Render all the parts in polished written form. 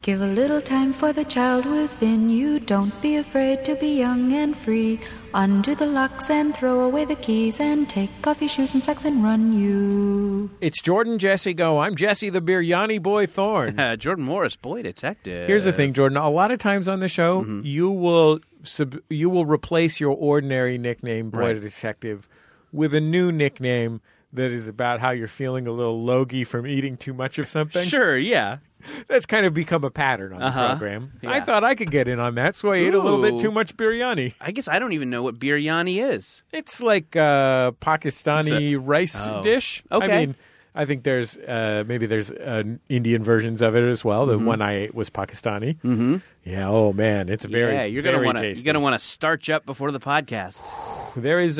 Give a little time for the child within you. Don't be afraid to be young and free. Undo the locks and throw away the keys and take off your shoes and socks and run you. It's Jordan Jesse Go. I'm Jesse the Biryani Boy Thorne. Jordan Morris, Boy Detective. Here's the thing, Jordan. A lot of times on the show, you will replace your ordinary nickname, Boy Detective, with a new nickname that is about how you're feeling a little logy from eating too much of something. Sure, yeah. That's kind of become a pattern on the program. Yeah. I thought I could get in on that, so I ate a little bit too much biryani. I guess I don't even know what biryani is. It's like a Pakistani rice dish. Okay. I mean, I think there's maybe there's Indian versions of it as well. The one I ate was Pakistani. Mm-hmm. Yeah. Oh man, it's very you're very gonna tasty. You're gonna want to starch up before the podcast. There is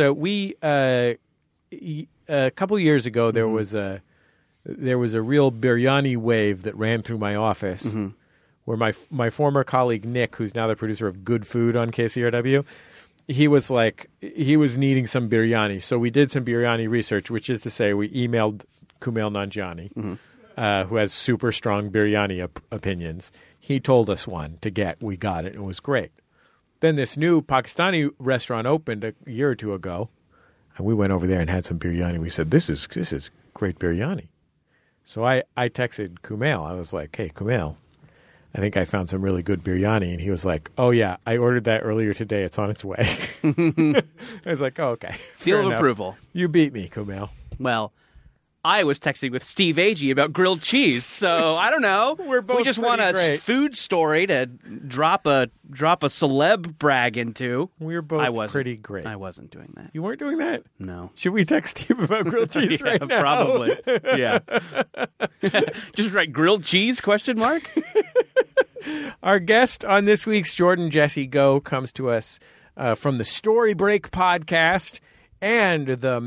a couple years ago there was a real biryani wave that ran through my office, where my former colleague Nick, who's now the producer of Good Food on KCRW, he was needing some biryani, so we did some biryani research, which is to say we emailed Kumail Nanjiani, who has super strong biryani opinions. He told us one to get. We got it. It was great. Then this new Pakistani restaurant opened a year or two ago, and we went over there and had some biryani. We said, this is great biryani. So I texted Kumail. I was like, hey, Kumail, I think I found some really good biryani. And he was like, oh, yeah, I ordered that earlier today. It's on its way. I was like, oh, okay. Seal of approval. You beat me, Kumail. Well, I was texting with Steve Agee about grilled cheese, so I don't know. We're both we just want a great. food story to drop a celeb brag into. We're both pretty great. I wasn't doing that. You weren't doing that? No. Should we text Steve about grilled cheese right now? Probably. Yeah. Just write grilled cheese, question mark? Our guest on this week's Jordan Jesse Go comes to us from the Story Break podcast and the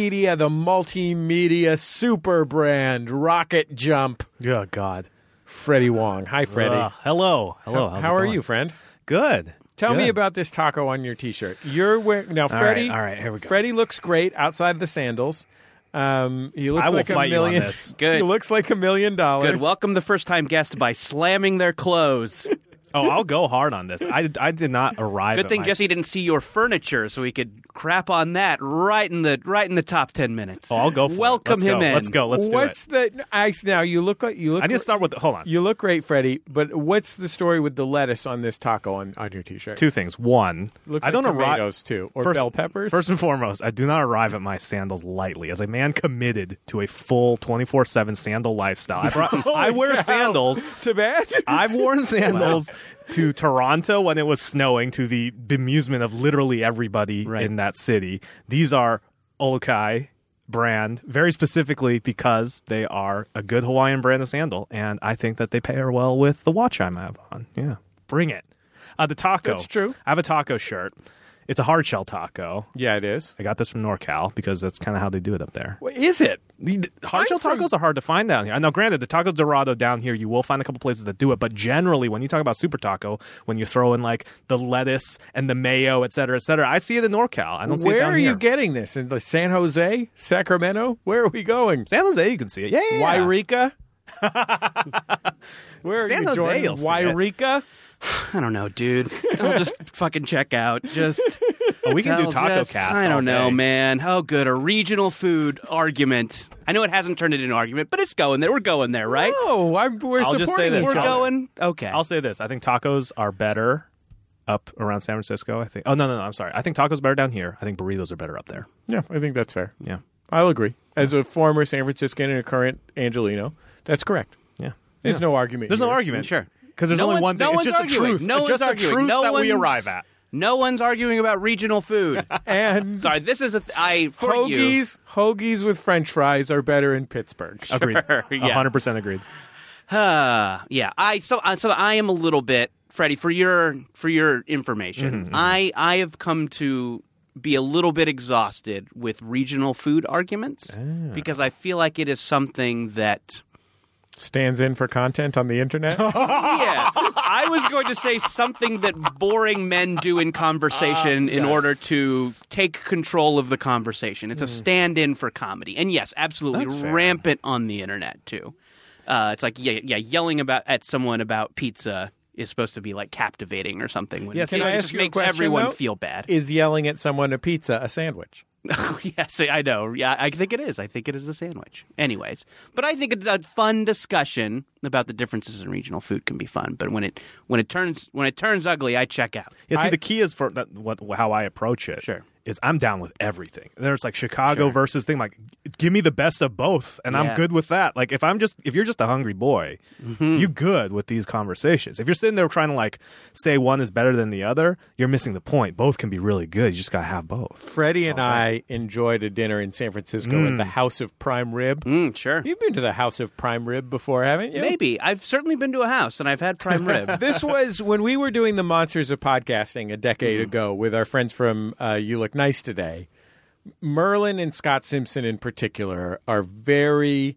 multimedia super brand Rocket Jump. Oh, God. Freddie Wong. Hi, Freddie. Hello. How are you, friend? Good. Tell me about this taco on your T-shirt. You're wearing now, Freddie. All right, here we go. Freddie looks great outside the sandals. He looks I will like fight $1 million. you on this. Good. He looks like $1 million. Good. Welcome the first-time guest by slamming their clothes. Oh, I'll go hard on this. I did not arrive. Good thing Jesse didn't see your furniture, so he could crap on that right in the top 10 minutes. Oh, I'll go for Welcome it. him in. Let's go. Let's do What's it. the ice now? You look. I need to start with. Hold on. You look great, Freddie. But what's the story with the lettuce on this taco on your T-shirt? Two things. One, Looks I like don't tomatoes too, or bell peppers. First and foremost, I do not arrive at my sandals lightly. As a man committed to a full 24/7 sandal lifestyle, I wear sandals. To bed. I've worn sandals to Toronto when it was snowing, to the bemusement of literally everybody in that city. These are Olukai brand, very specifically because they are a good Hawaiian brand of sandal, and I think that they pair well with the watch I have on. Yeah, bring it. The taco. That's true. I have a taco shirt. It's a hard shell taco. Yeah, it is. I got this from NorCal because that's kind of how they do it up there. What is it? Hard shell tacos are hard to find down here. Now, granted, the Taco Dorado down here, you will find a couple places that do it, but generally, when you talk about super taco, when you throw in like the lettuce and the mayo, et cetera, I see it in NorCal. I don't see it down here. Where are you getting this? In San Jose? Sacramento? Where are we going? San Jose, you can see it. Yeah. Wairika? Where are San you, Jose, Jordan? you'll see it. Wairika? I don't know, dude. I'll just fucking check out. Just We can do Taco just, Cast. I don't all know, day. man. How good a regional food argument. I know it hasn't turned into an argument, but it's going there. We're going there, right? No, we're I'll just say supporting this, each We're other. going. Okay. I'll say this. I think tacos are better up around San Francisco. I think. Oh, no. I'm sorry. I think tacos are better down here. I think burritos are better up there. Yeah, I think that's fair. Yeah. I'll agree. As a former San Franciscan and a current Angelino, that's correct. Yeah. There's no argument. There's no here. argument. Sure. Because there's only one thing. It's just the truth. No It's just one's the arguing. truth No that we one's- arrive at. No one's arguing about regional food. And Sorry, this is for you. hoagies with French fries are better in Pittsburgh. Agreed. Yeah. 100% agreed. Yeah. So I am a little bit, Freddie, for your information. I have come to be a little bit exhausted with regional food arguments because I feel like it is something that Stands in for content on the internet. yeah, I was going to say something that boring men do in conversation in order to take control of the conversation. It's a stand-in for comedy. And yes, absolutely That's fair. rampant on the internet, too. It's like yelling at someone about pizza is supposed to be like captivating or something. When Can I ask you a makes question, everyone though? feel bad. Is yelling at someone a pizza a sandwich? Yes, I know. Yeah, I think it is. I think it is a sandwich. Anyways, but I think a fun discussion about the differences in regional food can be fun. But when it turns ugly, I check out. Yeah, see, the key is for how I approach it. Sure. Is I'm down with everything. There's like Chicago versus thing. Like, give me the best of both, and I'm good with that. Like, if you're just a hungry boy, you good with these conversations. If you're sitting there trying to like say one is better than the other, you're missing the point. Both can be really good. You just gotta have both. Freddie and I enjoyed a dinner in San Francisco at the House of Prime Rib. Sure. You've been to the House of Prime Rib before, haven't you? Maybe. I've certainly been to a house and I've had prime rib. This was when we were doing the Monsters of Podcasting a decade ago with our friends from You Look Nice Today. Merlin and Scott Simpson in particular are they're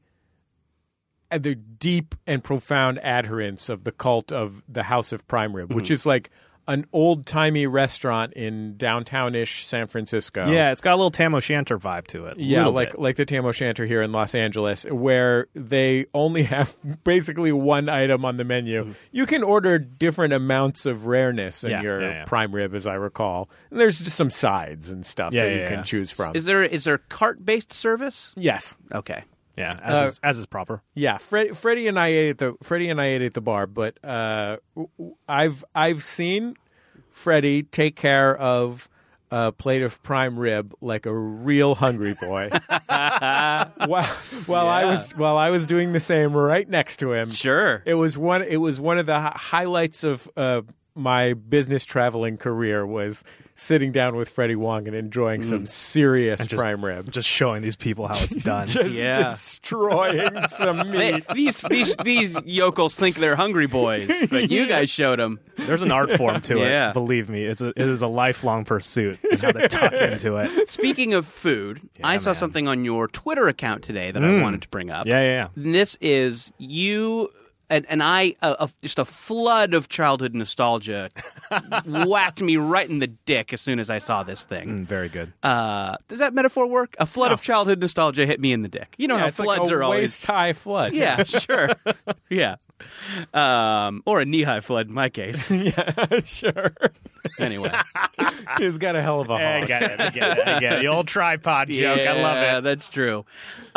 deep and profound adherents of the cult of the House of Prime Rib, which is like an old-timey restaurant in downtown-ish San Francisco. Yeah, it's got a little Tam O'Shanter vibe to it. Yeah, like the Tam O'Shanter here in Los Angeles, where they only have basically one item on the menu. You can order different amounts of rareness in your prime rib, as I recall. And there's just some sides and stuff that you can choose from. Is there cart-based service? Yes. Okay. Yeah, as is proper. Yeah, Freddie and I ate at the bar, but I've seen Freddie take care of a plate of prime rib like a real hungry boy. while I was doing the same right next to him. Sure. It was one of the highlights of my business traveling career was sitting down with Freddie Wong and enjoying some serious prime rib. Just showing these people how it's done. Just destroying some meat. These yokels think they're hungry boys, but you guys showed them. There's an art form to it. Believe me, it is a lifelong pursuit. Is how to tuck into it. Speaking of food, I saw something on your Twitter account today that I wanted to bring up. Yeah. And this is you. And I, just a flood of childhood nostalgia whacked me right in the dick as soon as I saw this thing. Very good. Does that metaphor work? A flood of childhood nostalgia hit me in the dick. You know how it's floods like a are always waist-high flood. Yeah, sure. Yeah. Or a knee-high flood in my case. Yeah, sure. Anyway. He's got a hell of a haul. I get it. The old tripod joke. I love it. Yeah, that's true.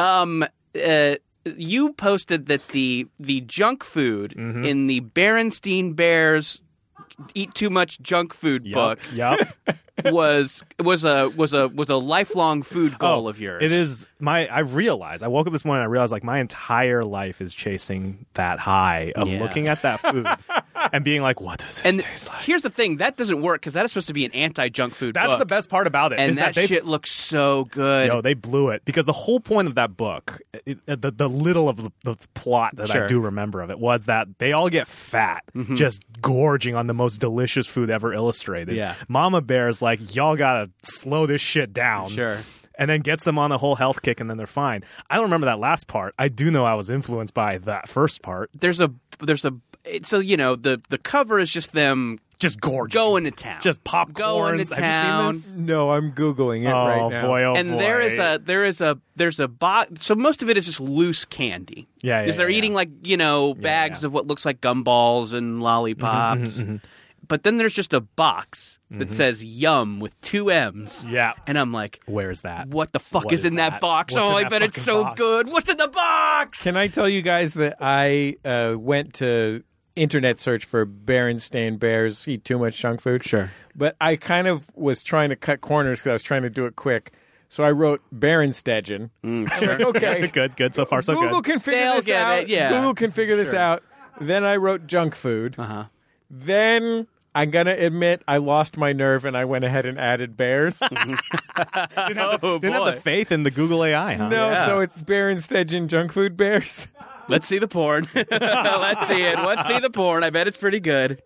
You posted that the junk food in the Berenstein Bears Eat Too Much Junk Food book was a lifelong food goal of yours. It is I woke up this morning and I realized like my entire life is chasing that high of looking at that food and being like, what does this taste like? Here's the thing, that doesn't work because that is supposed to be an anti-junk food book. That's the best part about it. And that shit looks so good. They blew it because the whole point of that book, the little of the plot that I do remember of it was that they all get fat, just gorging on the most delicious food ever illustrated. Yeah. Mama Bear's like, y'all gotta slow this shit down. Sure. And then gets them on a whole health kick, and then they're fine. I don't remember that last part. I do know I was influenced by that first part. So the cover is just them just gorgeous, going to town, just popcorns. Going to town. Have you seen this? No, I'm googling it right now. Boy, and boy. there's a box. So most of it is just loose candy. Yeah, because they're eating like bags of what looks like gumballs and lollipops. But then there's just a box that says "Yum" with 2 M's. Yeah. And I'm like, where's that? What the fuck What is in that box? What's in I that bet it's fucking so box? good. What's in the box? Can I tell you guys that I went to internet search for Berenstain Bears Eat Too Much Junk Food? Sure. But I kind of was trying to cut corners because I was trying to do it quick. So I wrote Berenstein. Sure. Okay. Good. So far, so Google good. can figure They'll this get out. it, yeah. Google can figure this out. Then I wrote junk food. Then I'm going to admit I lost my nerve and I went ahead and added bears. Didn't have the faith in the Google AI, huh? No, Yeah. so it's Berenstain Junk Food Bears. Let's see the porn. Let's see it. Let's see the porn. I bet it's pretty good.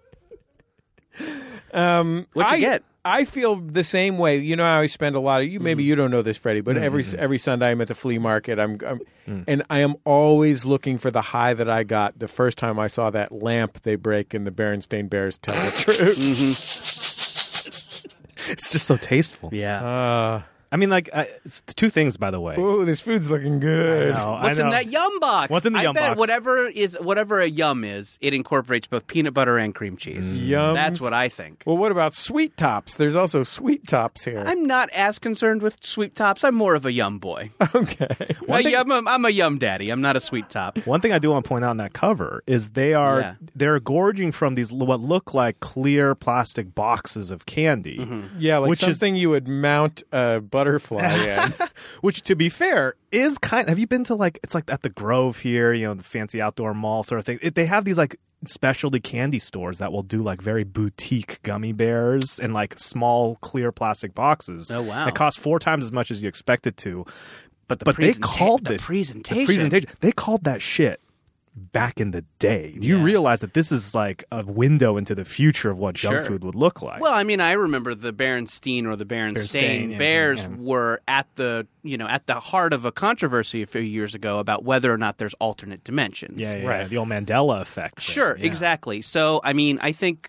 What'd you get? I feel the same way. You know how I spend a lot of maybe you don't know this, Freddie, but every Sunday I'm at the flea market. And I am always looking for the high that I got the first time I saw that lamp they break in the Berenstain Bears Tell the Truth. It's just so tasteful. Yeah. I mean, like, it's two things, by the way. Ooh, this food's looking good. What's in that Yum box? What's in the Yum box? Whatever a Yum is, it incorporates both peanut butter and cream cheese. Yums. That's what I think. Well, what about Sweet Tops? There's also Sweet Tops here. I'm not as concerned with Sweet Tops. I'm more of a Yum boy. Okay. I'm a Yum daddy. I'm not a Sweet Top. One thing I do want to point out in that cover is they're gorging from these what look like clear plastic boxes of candy. Mm-hmm. Yeah, like which something you would mount a butterfly in. Which, to be fair, is kind. Have you been to it's like at the Grove here, the fancy outdoor mall sort of thing? They have these like specialty candy stores that will do like very boutique gummy bears in like small clear plastic boxes. Oh wow! It costs 4 times as much as you expect it to. But they called the presentation. They called that shit back in the day. You realize that this is like a window into the future of what junk food would look like. Well, I mean, I remember the Berenstain or the Berenstain Bears were at the heart of a controversy a few years ago about whether or not there's alternate dimensions. Right. The old Mandela effect. Sure, exactly. So, I mean, I think,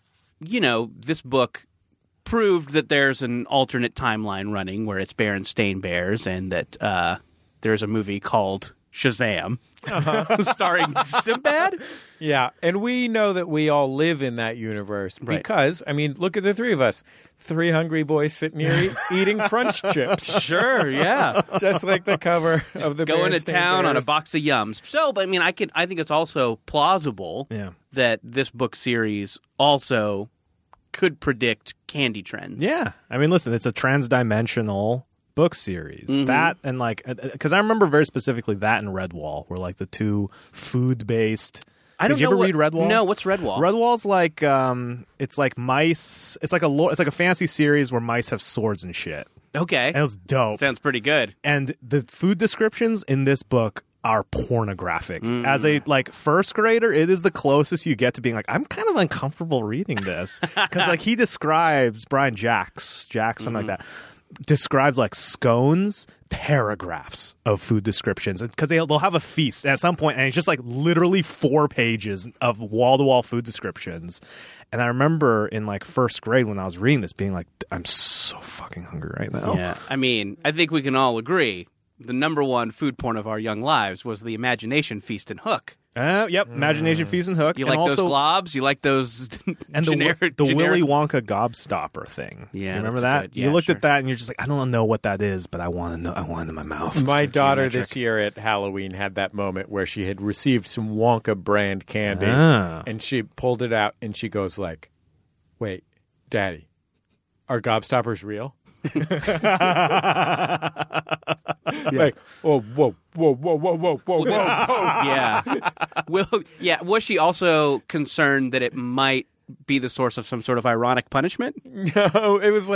this book proved that there's an alternate timeline running where it's Berenstain Bears and that there's a movie called Shazam, starring Sinbad. Yeah, and we know that we all live in that universe because, I mean, look at the three of us. 3 hungry boys sitting here eating Crunch Chips. Sure, yeah. Just like the cover of the going to town Bears. on a box of Yums. So, but I mean, I think it's also plausible that this book series also could predict candy trends. Yeah. I mean, listen, it's a transdimensional book series. That and because I remember very specifically that and Redwall were like the two food-based. Did you ever read Redwall? No, what's Redwall? Redwall's like it's like mice. It's like a fantasy series where mice have swords and shit. Okay. And it was dope. Sounds pretty good. And the food descriptions in this book are pornographic. As a first grader, it is the closest you get to being like, I'm kind of uncomfortable reading this. Because he describes Brian Jacks, something like that. Describes scones, paragraphs of food descriptions because they'll have a feast at some point and it's just literally 4 pages of wall-to-wall food descriptions. And I remember in first grade when I was reading this being like, I'm so fucking hungry right now. Yeah, I mean, I think we can all agree the number one food porn of our young lives was the Imagination Feast and Hook. Yep, Imagination Feast and Hook. You like those globs? You like those and the Willy Wonka gobstopper thing. Yeah, you remember that? Yeah, you looked at that and you're just like, I don't know what that is, but I want to know. I want it in my mouth. My daughter this year at Halloween had that moment where she had received some Wonka brand candy, and she pulled it out and she goes "Wait, Daddy, are gobstoppers real?" Whoa. Yeah. Was she also concerned that it might be the source of some sort of ironic punishment? No, it was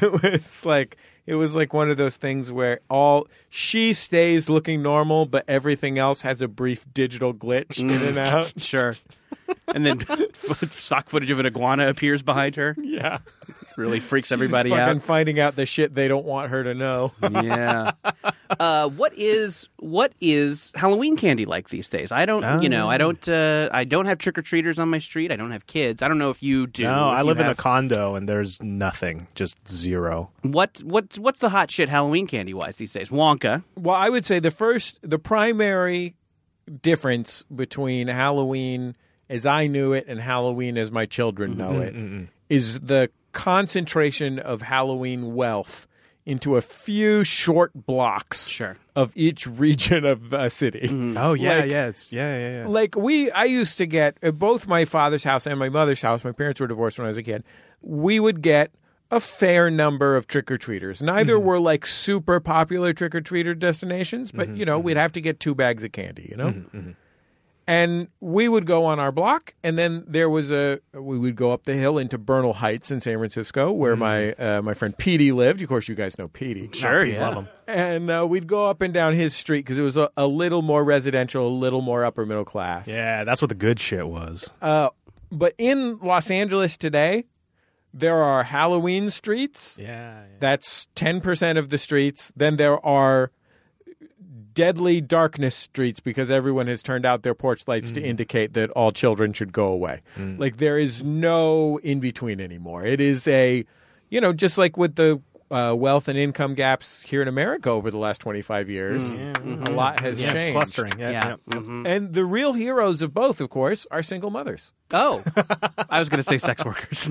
like one of those things where she stays looking normal, but everything else has a brief digital glitch in and out. Sure. And then stock footage of an iguana appears behind her. Yeah. Really freaks everybody fucking out. Finding out the shit they don't want her to know. Yeah. What is Halloween candy like these days? I don't, I don't have trick-or-treaters on my street. I don't have kids. I don't know if you do. No, I live in a condo and there's nothing, just zero. What's the hot shit Halloween candy-wise these days? Wonka. Well, I would say the primary difference between Halloween as I knew it and Halloween as my children know it is the concentration of Halloween wealth into a few short blocks of each region of a city. Oh, yeah, yeah. Like I used to get, at both my father's house and my mother's house, my parents were divorced when I was a kid, we would get a fair number of trick-or-treaters. Neither were super popular trick-or-treater destinations, but, we'd have to get 2 bags of candy, And we would go on our block, and then we would go up the hill into Bernal Heights in San Francisco, where my friend Petey lived. Of course, you guys know Petey. Sure, love him. And we'd go up and down his street because it was a little more residential, a little more upper middle class. Yeah, that's what the good shit was. But in Los Angeles today, there are Halloween streets. Yeah. That's 10% of the streets. Then there are deadly darkness streets because everyone has turned out their porch lights to indicate that all children should go away. There is no in-between anymore. It is just like with the wealth and income gaps here in America over the last 25 years. A lot has changed. Clustering. Yeah. And the real heroes of both, of course, are single mothers. Oh, I was going to say sex workers.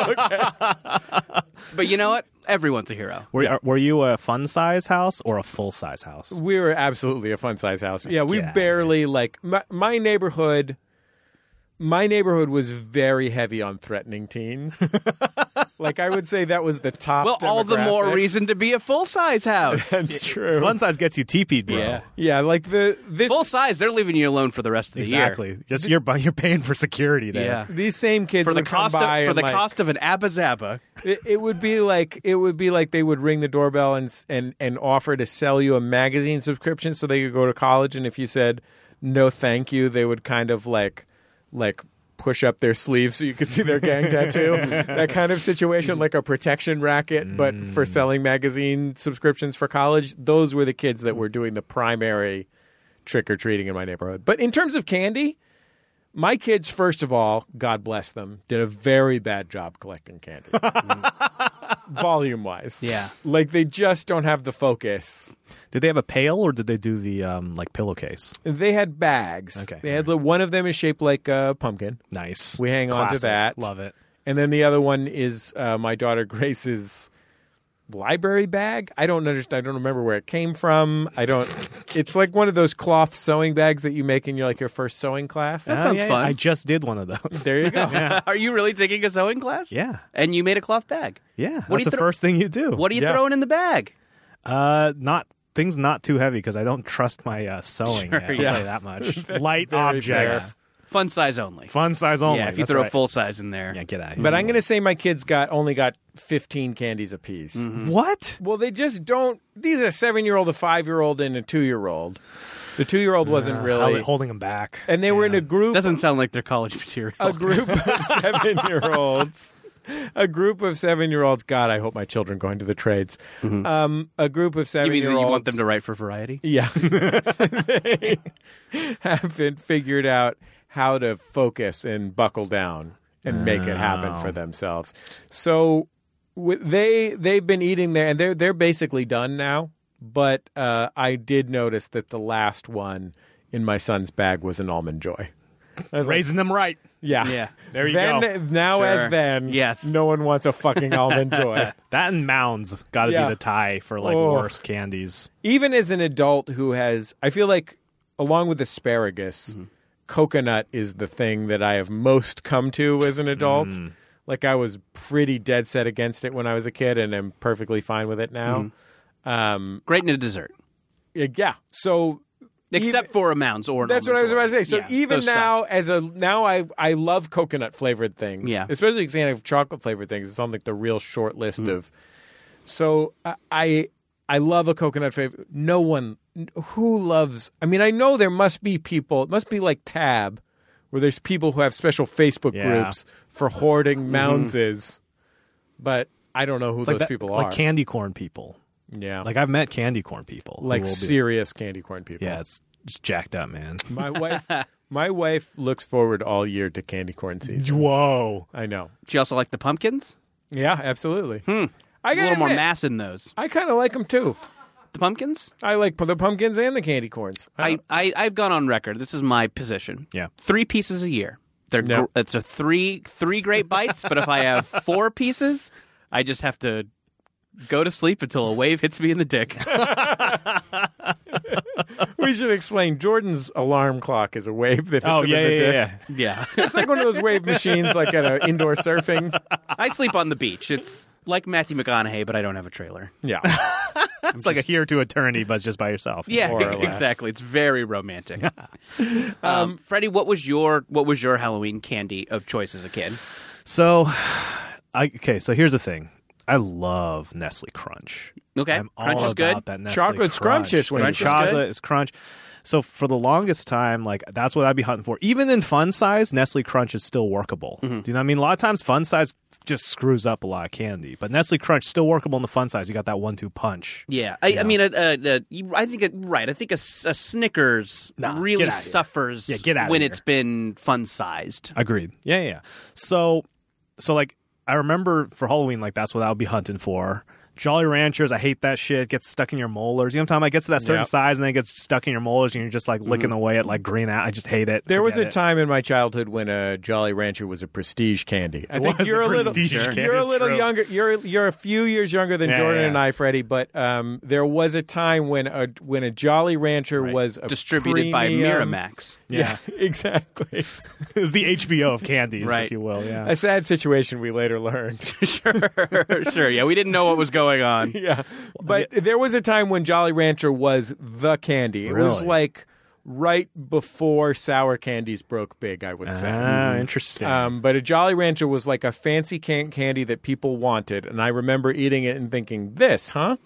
But you know what? Everyone's a hero. Were you a fun size house or a full size house? We were absolutely a fun size house. Yeah, we barely my neighborhood. My neighborhood was very heavy on threatening teens. I would say that was the top. Well, all the more demographic. reason to be a full-size house. That's true. Fun size gets you teepeed, bro. Yeah. This Full size, they're leaving you alone for the rest of the Exactly. year. Just you're paying for security there. Yeah. These same kids For the would come cost of by and, cost of an Abba Zaba. it would be like they would ring the doorbell and offer to sell you a magazine subscription so they could go to college, and if you said no thank you, they would kind of like push up their sleeves so you could see their gang tattoo. That kind of situation, like a protection racket, but for selling magazine subscriptions for college. Those were the kids that were doing the primary trick-or-treating in my neighborhood. But in terms of candy, my kids, first of all, God bless them, did a very bad job collecting candy. Volume-wise. Yeah. They just don't have the focus. Did they have a pail or did they do the pillowcase? They had bags. Okay. They had one of them is shaped like a pumpkin. Nice. We hang on to Classic. that. Love it. And then the other one is my daughter Grace's library bag. I don't understand. I don't remember where it came from. It's like one of those cloth sewing bags that you make in your first sewing class. That sounds fun. I just did one of those. There you go. Are you really taking a sewing class? Yeah. And you made a cloth bag? Yeah. What do That's you the first thing you do. What are you throwing in the bag? Things not too heavy because I don't trust my sewing. Sure, I'll yeah. tell you that much. Light very objects. Fun size only. Fun size only. Yeah, if you That's throw right. full size in there. Yeah, get out of here. But I'm going to say my kids only got 15 candies apiece. What? Well, they just don't. These are a 7-year-old, a 5-year-old, and a 2-year-old. The 2-year-old wasn't really holding them back. And they were in a group. Doesn't sound like their college material. A group of 7-year-olds. A group of 7-year-olds. God, I hope my children go into the trades. A group of 7-year-olds. You mean that you want them to write for Variety? Yeah. They haven't figured out how to focus and buckle down and make it happen for themselves. So they've been eating there, and they're basically done now. But I did notice that the last one in my son's bag was an Almond Joy. Raising them right. Yeah. Yeah. There you then, go. Now Sure. as then, Yes. no one wants a fucking Almond Joy. That and Mounds got to Yeah. be the tie for Oh. worst candies. Even as an adult who has, I feel like, along with asparagus, coconut is the thing that I have most come to as an adult. I was pretty dead set against it when I was a kid, and I'm perfectly fine with it now. Great in a dessert. Yeah. So Except for a Mounds or an that's what I was Almond about to say. So Joy. Yeah, even those now, suck. I love coconut flavored things. Yeah. Especially because I have chocolate flavored things. It's on the real short list of. So I love a coconut flavor. No one who loves. I mean, I know there must be people. It must be like Tab, where there's people who have special Facebook groups for hoarding Moundses. But I don't know who those people are. Like candy corn people. Yeah. I've met candy corn people. Like serious candy corn people. Yeah, it's just jacked up, man. My wife looks forward all year to candy corn season. Whoa. I know. Do you also like the pumpkins? Yeah, absolutely. I A gotta little more admit, mass in those. I kind of like them too. The pumpkins? I like the pumpkins and the candy corns. I've gone on record. This is my position. Yeah. 3 pieces a year. No. It's a three great bites, but if I have 4 pieces, I just have to go to sleep until a wave hits me in the dick. We should explain. Jordan's alarm clock is a wave that hits him in the dick. Yeah. It's like one of those wave machines, like at an indoor surfing. I sleep on the beach. It's like Matthew McConaughey, but I don't have a trailer. Yeah. It's like a here to eternity, but just by yourself. Yeah, More or less. exactly. It's very romantic. Freddie, what was your Halloween candy of choice as a kid? So, so here's the thing. I love Nestle Crunch. Okay, I'm Crunch all is good. about that Nestle Chocolate's Crunch. scrumptious when Crunch is chocolate good. is crunch. So for the longest time, that's what I'd be hunting for. Even in fun size, Nestle Crunch is still workable. Do you know what I mean? A lot of times fun size just screws up a lot of candy, but Nestle Crunch still workable in the fun size. You got that 1-2 punch. Yeah, I mean, I think right. I think a Snickers really get outta here. suffers Get outta when here. it's been fun sized. Agreed. Yeah. So I remember for Halloween, that's what I would be hunting for. Jolly Ranchers, I hate that shit. It gets stuck in your molars. You know what I'm talking about? It gets to that certain size and then it gets stuck in your molars and you're just like licking away at like green out. I just hate it. There was a time in my childhood when a Jolly Rancher was a prestige candy. I think you're a little younger. You're a few years younger than Jordan and I, Freddie. But there was a time when a Jolly Rancher was distributed by Miramax. Yeah, exactly. It was the HBO of candies, if you will. Yeah, a sad situation we later learned. Sure. Yeah, we didn't know what was going on. Yeah, but there was a time when Jolly Rancher was the candy. It was like right before sour candies broke big, I would say. Interesting. But a Jolly Rancher was like a fancy candy that people wanted, and I remember eating it and thinking, "This, huh?"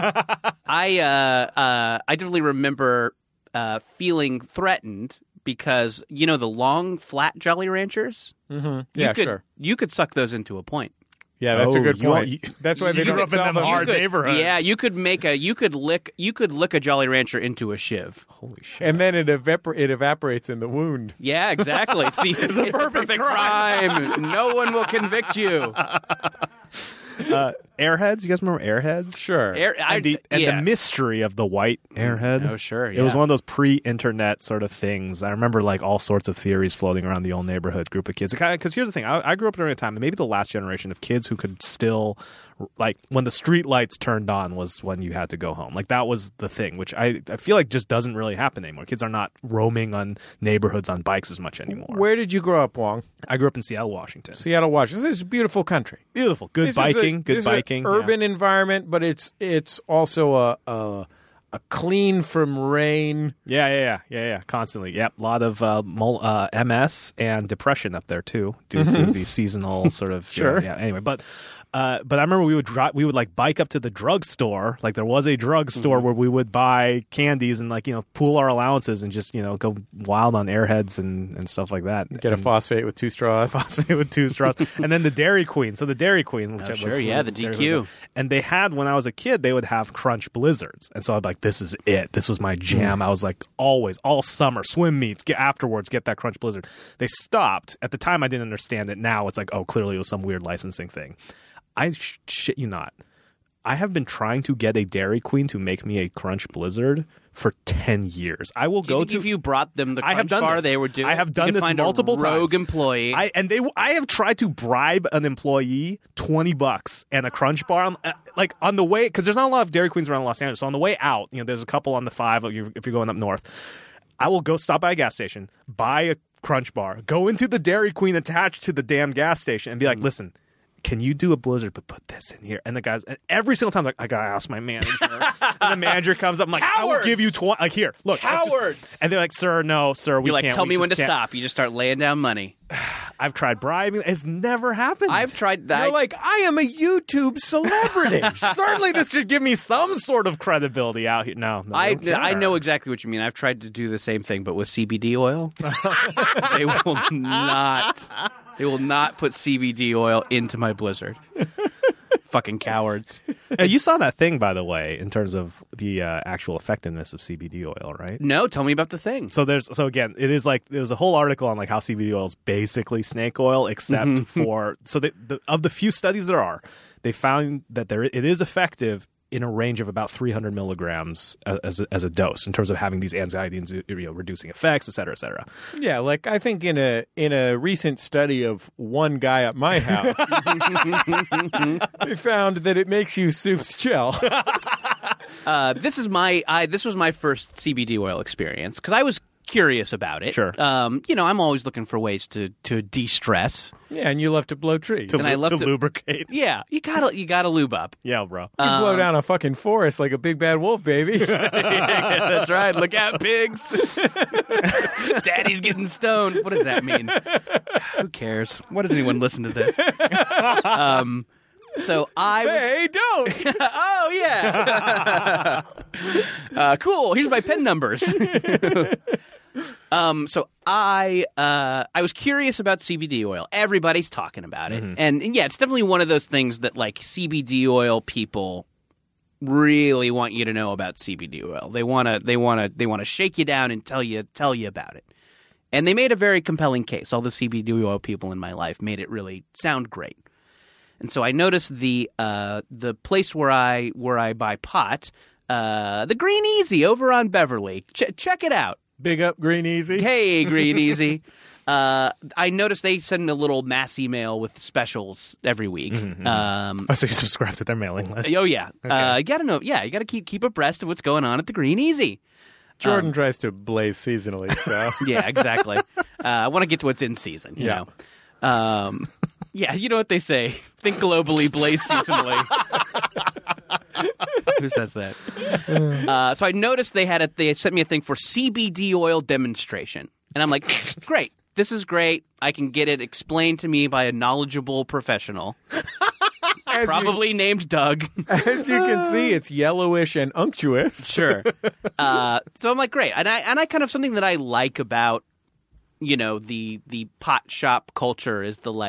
I definitely remember feeling threatened because the long flat Jolly Ranchers. Mm-hmm. Yeah, sure. You could suck those into a point. Yeah, that's a good point. That's why they don't sell them in hard neighborhoods. Yeah, you could lick a Jolly Rancher into a shiv. Holy shit! And then it evaporates in the wound. Yeah, exactly. It's the perfect crime. No one will convict you. Airheads? You guys remember Airheads? Sure. The mystery of the white Airhead. Oh, sure. Yeah. It was one of those pre-internet sort of things. I remember like all sorts of theories floating around the old neighborhood group of kids. Because here's the thing. I grew up during a time, maybe the last generation of kids who could still, like, when the street lights turned on was when you had to go home. Like, that was the thing, which I feel like just doesn't really happen anymore. Kids are not roaming on neighborhoods on bikes as much anymore. Where did you grow up, Wong? I grew up in Seattle, Washington. Seattle, Washington. This is a beautiful country. Beautiful. Good biking. This is an urban environment, but it's also a clean from rain. Yeah. Constantly. Yep. A lot of MS and depression up there too, due to the seasonal sort of. Sure. Anyway, but I remember we would like bike up to the drugstore. Like there was a drugstore where we would buy candies and pool our allowances and just go wild on Airheads and stuff like that. Get a phosphate with 2 straws. And then the Dairy Queen. So the Dairy Queen, which the DQ. And they had, when I was a kid, they would have Crunch Blizzards. And so I'd be like, this is it. This was my jam. I was like, always, all summer, swim meets, get that Crunch Blizzard. They stopped. At the time, I didn't understand it. Now it's like, oh, clearly it was some weird licensing thing. I shit you not. I have been trying to get a Dairy Queen to make me a Crunch Blizzard for 10 years. I will go to. If you brought them the Crunch bar, they would do. I have done this multiple times. Rogue employee. I have tried to bribe an employee $20 and a Crunch bar, like on the way, because there's not a lot of Dairy Queens around Los Angeles. So on the way out, there's a couple on the 5 if you're going up north. I will go stop by a gas station, buy a Crunch bar, go into the Dairy Queen attached to the damn gas station, and be like, listen. Can you do a Blizzard, but put this in here? And the guys, and every single time, like, I gotta ask my manager. And the manager comes up, I'm like, Cowards! I will give you 20. Like, here, look. Cowards! And they're like, sir, no, sir, we can't. Tell me when to stop. You just start laying down money. I've tried bribing. It's never happened. I've tried that. You're like, I am a YouTube celebrity. Certainly this should give me some sort of credibility out here. No, I know exactly what you mean. I've tried to do the same thing, but with CBD oil. They will not put CBD oil into my Blizzard. Fucking cowards. You saw that thing, by the way, in terms of the actual effectiveness of CBD oil, right? No, tell me about the thing. So again, it is like there's a whole article on like how CBD oil is basically snake oil, except for of the few studies there are, they found that it is effective in a range of about 300 milligrams as a dose in terms of having these anxiety reducing effects, et cetera, et cetera. Yeah, like I think in a recent study of one guy at my house, they found that it makes you soup's gel. This was my first CBD oil experience because I was curious about it. Sure. I'm always looking for ways to de-stress. Yeah, and you love to blow trees. To lubricate. Yeah, you gotta lube up. Yeah, bro. You blow down a fucking forest like a big bad wolf, baby. That's right. Look out, pigs. Daddy's getting stoned. What does that mean? Who cares? Why does anyone listen to this? So Hey, don't! Oh, yeah. Cool. Here's my pen numbers. So I was curious about CBD oil. Everybody's talking about it. And yeah, it's definitely one of those things that like CBD oil people really want you to know about CBD oil. They want to shake you down and tell you about it. And they made a very compelling case. All the CBD oil people in my life made it really sound great. And so I noticed the place where I buy pot, the Green Easy over on Beverly. Check it out. Big up Green Easy. Hey, Green Easy. I noticed they send a little mass email with specials every week. Mm-hmm. So you subscribe to their mailing list? Oh yeah. Okay. You gotta know. Yeah, you gotta keep abreast of what's going on at the Green Easy. Jordan tries to blaze seasonally, so yeah, exactly. I want to get to what's in season. You know. Yeah, you know what they say: think globally, blaze seasonally. Who says that? So I noticed they sent me a thing for CBD oil demonstration, and I'm like, great. This is great. I can get it explained to me by a knowledgeable professional. Probably named Doug. As you can see, it's yellowish and unctuous. Sure. So I'm like, great. And I kind of, something that I like about, the pot shop culture is the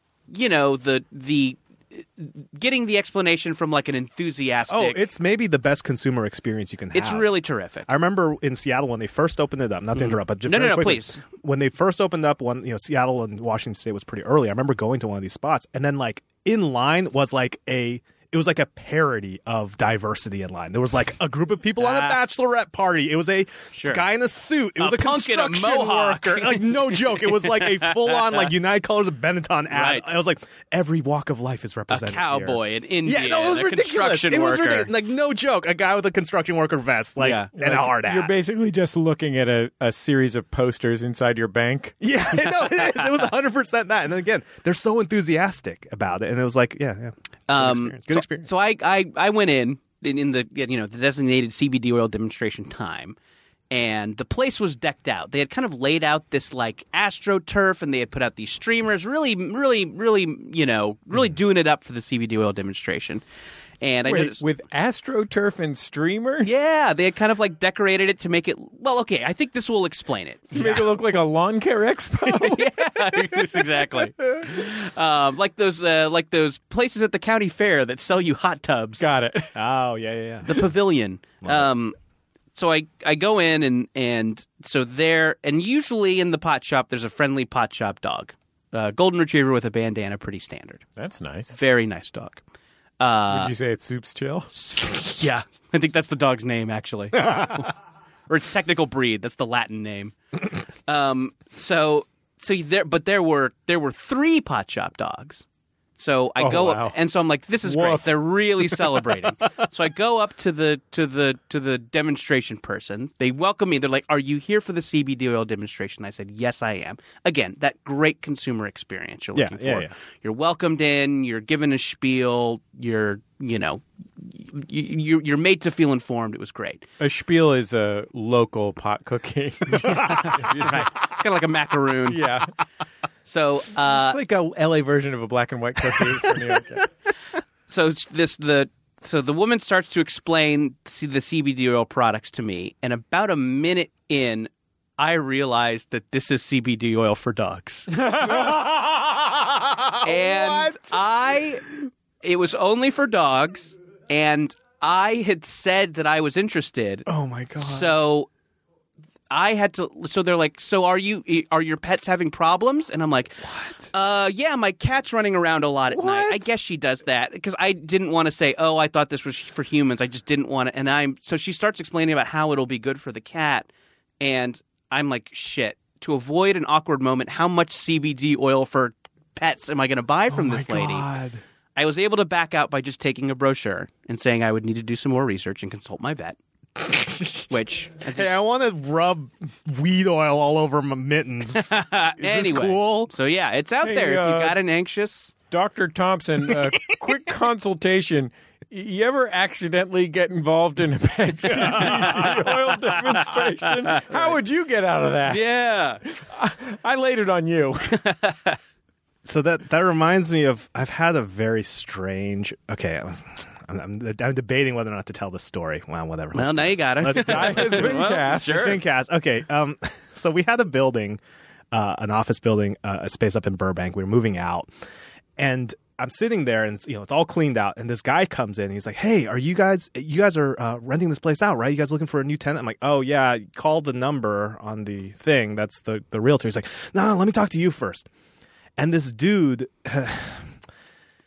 getting the explanation from like an enthusiastic. Oh, it's maybe the best consumer experience you can have. It's really terrific. I remember in Seattle when they first opened it up. Not to interrupt, but just no, quickly, please. When they first opened up, Seattle and Washington State was pretty early. I remember going to one of these spots, and then like in line was like it was like a parody of diversity in line. There was like a group of people on a bachelorette party. It was a guy in a suit. It was a punk in a construction mohawk. worker. Like no joke. It was like a full on like United Colors of Benetton ad. Right. I was like, every walk of life is represented. A cowboy, here. an Indian, yeah, no, it was a ridiculous. construction It was worker. ridiculous. Like no joke. A guy with a construction worker vest, and a hard hat. You're basically just looking at a series of posters inside your bank. Yeah, no, it is. It was 100% that. And then again, they're so enthusiastic about it, and it was like, yeah. Good experience. So I went in the the designated CBD oil demonstration time, and the place was decked out. They had kind of laid out this like AstroTurf, and they had put out these streamers, really doing it up for the CBD oil demonstration. And I noticed, with AstroTurf and streamers? yeah, they had kind of like decorated it to make it. Well, okay, I think this will explain it. To make it look like a lawn care expo? Yeah, exactly. Like those places at the county fair that sell you hot tubs. Got it. Oh, yeah. The pavilion. So I go in and so there, and usually in the pot shop there's a friendly pot shop dog, golden retriever with a bandana, pretty standard. That's nice. Very nice dog. Would you say it's Soup's Chill? Yeah, I think that's the dog's name actually, or its technical breed. That's the Latin name. So there were 3 pot shop dogs. So I go up, and so I'm like, this is great. They're really celebrating. So I go up to the demonstration person. They welcome me. They're like, "Are you here for the CBD oil demonstration?" I said, "Yes, I am." Again, that great consumer experience you're looking for. Yeah. You're welcomed in. You're given a spiel. You're made to feel informed. It was great. A spiel is a local pot cookie. Right. It's kind of like a macaroon. Yeah. So it's like a LA version of a black and white cookie for New York. So the woman starts to explain the CBD oil products to me, and about a minute in, I realized that this is CBD oil for dogs. And it was only for dogs, and I had said that I was interested. Oh my God. So I had to. So they're like, "So are your pets having problems?" And I'm like, "What? Yeah, my cat's running around a lot at night. I guess she does that because I didn't want to say, oh, I thought this was for humans. I just didn't want to." And so she starts explaining about how it'll be good for the cat, and I'm like, shit. To avoid an awkward moment, how much CBD oil for pets am I going to buy from this lady? God. I was able to back out by just taking a brochure and saying I would need to do some more research and consult my vet. Which I want to rub weed oil all over my mittens. Is anyway, this cool? So yeah, it's out there. If you got an anxious Dr. Thompson, quick consultation. You ever accidentally get involved in a pet CBD oil demonstration? How would you get out of that? Yeah. I laid it on you. So that reminds me of, I've had a very strange, okay, I'm debating whether or not to tell this story. Well, whatever. Well, now you got it. It's been cast. It's been cast. Okay, so we had a building, an office building, a space up in Burbank. We were moving out, and I'm sitting there, and it's all cleaned out, and this guy comes in, and he's like, "Hey, are you guys are renting this place out, right? You guys looking for a new tenant?" I'm like, "Oh yeah, call the number on the thing. That's the realtor." He's like, "No, let me talk to you first." And this dude,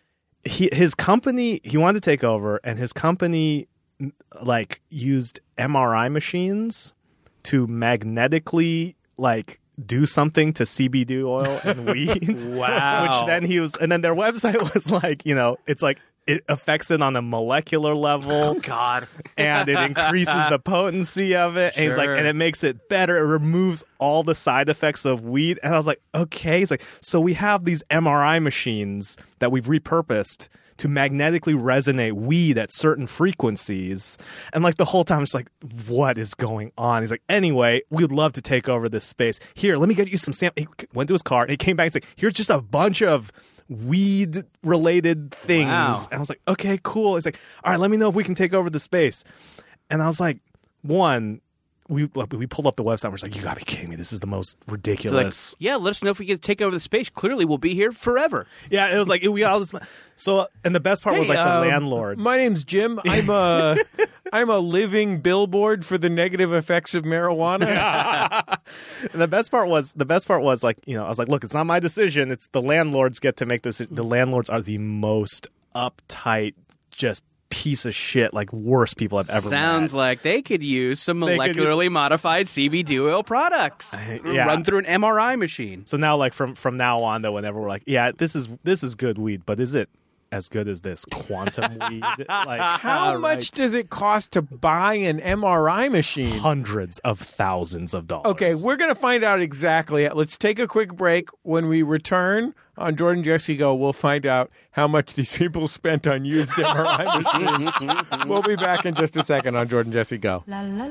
his company, he wanted to take over, and his company like used MRI machines to magnetically like do something to CBD oil and weed. Wow. Which then and then their website was like, it's like it affects it on a molecular level. Oh, God. And it increases the potency of it. And he's like, and it makes it better. It removes all the side effects of weed. And I was like, okay. He's like, so we have these MRI machines that we've repurposed to magnetically resonate weed at certain frequencies. And like the whole time, it's like, what is going on? He's like, anyway, we'd love to take over this space. Here, let me get you some samples. He went to his car and he came back and said, here's just a bunch of weed-related things. Wow. And I was like, okay, cool. He's like, all right, let me know if we can take over the space. And I was like, we pulled up the website and we're like, you gotta be kidding me. This is the most ridiculous. Like, yeah, let us know if we can take over the space. Clearly, we'll be here forever. Yeah, it was like, we got all this. So, and the best part was like the landlords. My name's Jim. I'm a living billboard for the negative effects of marijuana. And the best part was like, I was like, look, it's not my decision. It's the landlords get to make this. The landlords are the most uptight, just piece of shit, like worst people I've ever met. Sounds like they could use some molecularly modified CBD oil products. Run through an MRI machine. So now, like from now on, though, whenever we're like, yeah, this is good weed, but is it as good as this quantum weed? Like, how much does it cost to buy an MRI machine? Hundreds of thousands of dollars. Okay, we're going to find out exactly. Let's take a quick break. When we return on Jordan Jesse Go, we'll find out how much these people spent on used MRI machines. We'll be back in just a second on Jordan Jesse Go.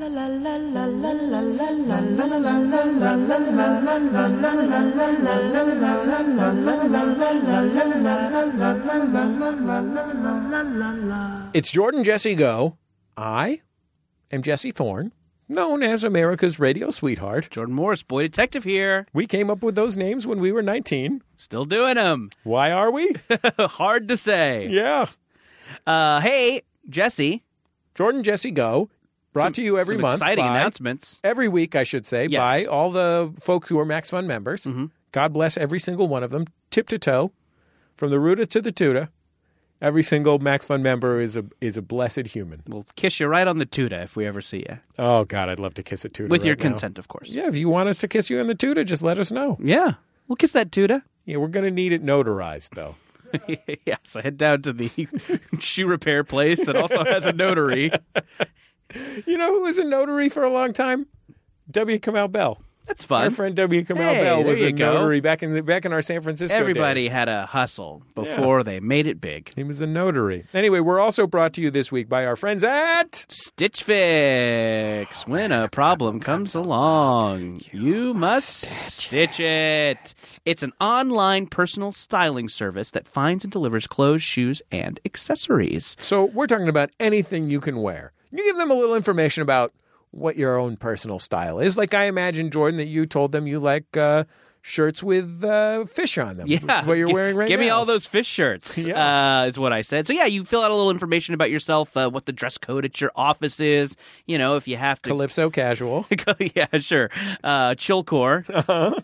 It's Jordan Jesse Go. I am Jesse Thorne, known as America's radio sweetheart. Jordan Morris, boy detective here. We came up with those names when we were 19. Still doing them. Why are we? Hard to say. Yeah. Hey, Jesse. Jordan Jesse Go, brought to you every month. Exciting announcements. Every week, I should say, yes. by all the folks who are Max Fun members. Mm-hmm. God bless every single one of them, tip to toe, from the Ruta to the Tuta. Every single Max Fun member is a blessed human. We'll kiss you right on the tuta if we ever see you. Oh, God, I'd love to kiss a tuta with right your now. consent, of course. Yeah, if you want us to kiss you on the tuta, just let us know. Yeah, we'll kiss that tuta. Yeah, we're going to need it notarized, though. Yeah, so head down to the shoe repair place that also has a notary. You know who was a notary for a long time? W. Kamau Bell. That's fun. Our friend W. Kamau Bell was a notary back in our San Francisco Everybody days. had a hustle before they made it big. He was a notary. Anyway, we're also brought to you this week by our friends at Stitch Fix. When a problem comes along, you must stitch it. It's an online personal styling service that finds and delivers clothes, shoes, and accessories. So we're talking about anything you can wear. You give them a little information about what your own personal style is. Like I imagine, Jordan, that you told them you like shirts with fish on them. Yeah. Which is what you're wearing right now. Give me all those fish shirts, is what I said. So, yeah, you fill out a little information about yourself, what the dress code at your office is, if you have to. Calypso casual. Yeah, sure. Chillcore. Uh-huh.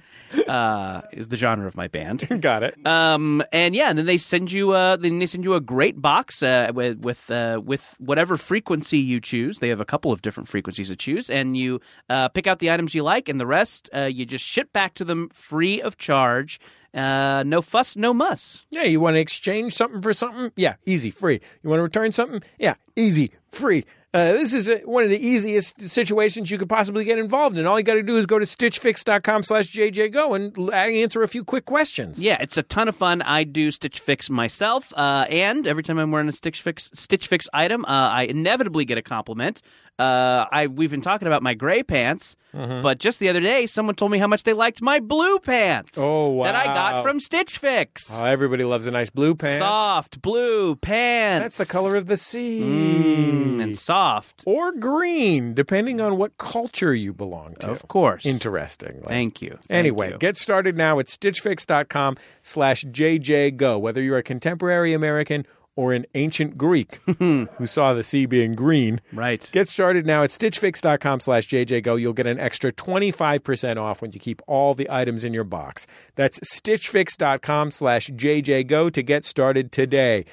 Is the genre of my band. Got it. And then they send you a great box with whatever frequency you choose. They have a couple of different frequencies to choose, and you pick out the items you like, and the rest you just ship back to them free of charge. No fuss, no muss. Yeah, you want to exchange something for something? Yeah, easy, free. You want to return something? Yeah, easy, free. This is one of the easiest situations you could possibly get involved in. All you got to do is go to stitchfix.com/JJGo and answer a few quick questions. Yeah, it's a ton of fun. I do Stitch Fix myself, and every time I'm wearing a Stitch Fix item, I inevitably get a compliment. We've been talking about my gray pants, but just the other day, someone told me how much they liked my blue pants. Oh, wow. That I got from Stitch Fix. Oh, everybody loves a nice blue pants. Soft blue pants. That's the color of the sea. And soft. Or green, depending on what culture you belong to. Of course. Interesting. Thank you. Anyway, get started now at stitchfix.com/JJGo. Whether you're a contemporary American or an ancient Greek who saw the sea being green. Right. Get started now at StitchFix.com/JJGo. You'll get an extra 25% off when you keep all the items in your box. That's StitchFix.com/JJGo to get started today.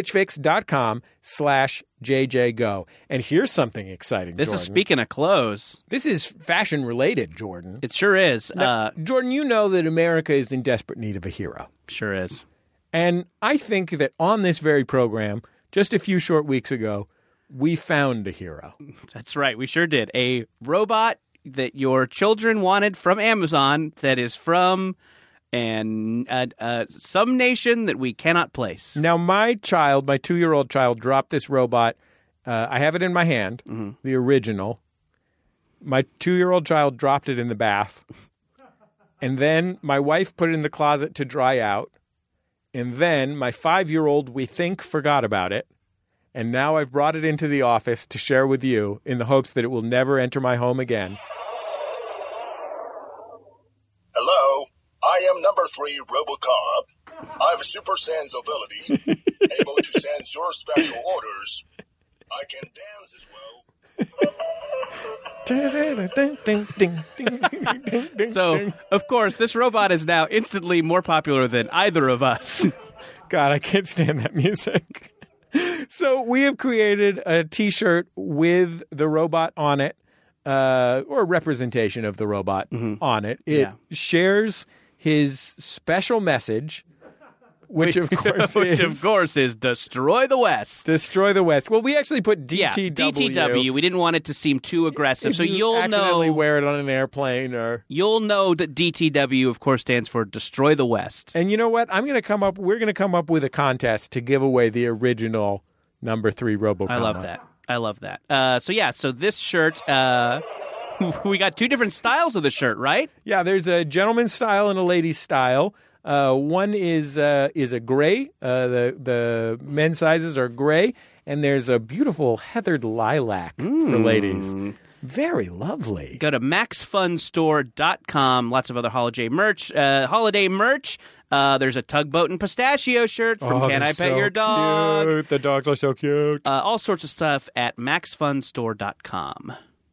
StitchFix.com/JJGo. And here's something exciting, This Jordan. is speaking of clothes. This is fashion related, Jordan. It sure is. Jordan, you know that America is in desperate need of a hero. Sure is. And I think that on this very program, just a few short weeks ago, we found a hero. That's right. We sure did. A robot that your children wanted from Amazon that is from some nation that we cannot place. Now, my 2-year-old child, dropped this robot. I have it in my hand, the original. My 2-year-old child dropped it in the bath. And then my wife put it in the closet to dry out. And then my 5-year-old, we think, forgot about it. And now I've brought it into the office to share with you in the hopes that it will never enter my home again. Hello, I am number 3 RoboCop. I have super sense ability, able to sense your special orders. I can dance as well. So, of course, this robot is now instantly more popular than either of us. God, I can't stand that music. So we have created a T-shirt with the robot on it, or a representation of the robot on it. It shares his special message, which of course is Destroy the West. Destroy the West. Well, we actually put DTW. Yeah, DTW. We didn't want it to seem too aggressive, so you'll accidentally know. Wear it on an airplane, or you'll know that DTW, of course, stands for Destroy the West. And you know what? We're going to come up with a contest to give away the original number 3 RoboCop. I love that. So this shirt. We got 2 different styles of the shirt, right? Yeah, there's a gentleman's style and a lady's style. One is a gray. The men's sizes are gray, and there's a beautiful heathered lilac for ladies. Very lovely. Go to maxfunstore.com. Lots of other holiday merch. There's a tugboat and pistachio shirt from Can I Pet Your Dog? Cute. The dogs are so cute. All sorts of stuff at maxfunstore.com.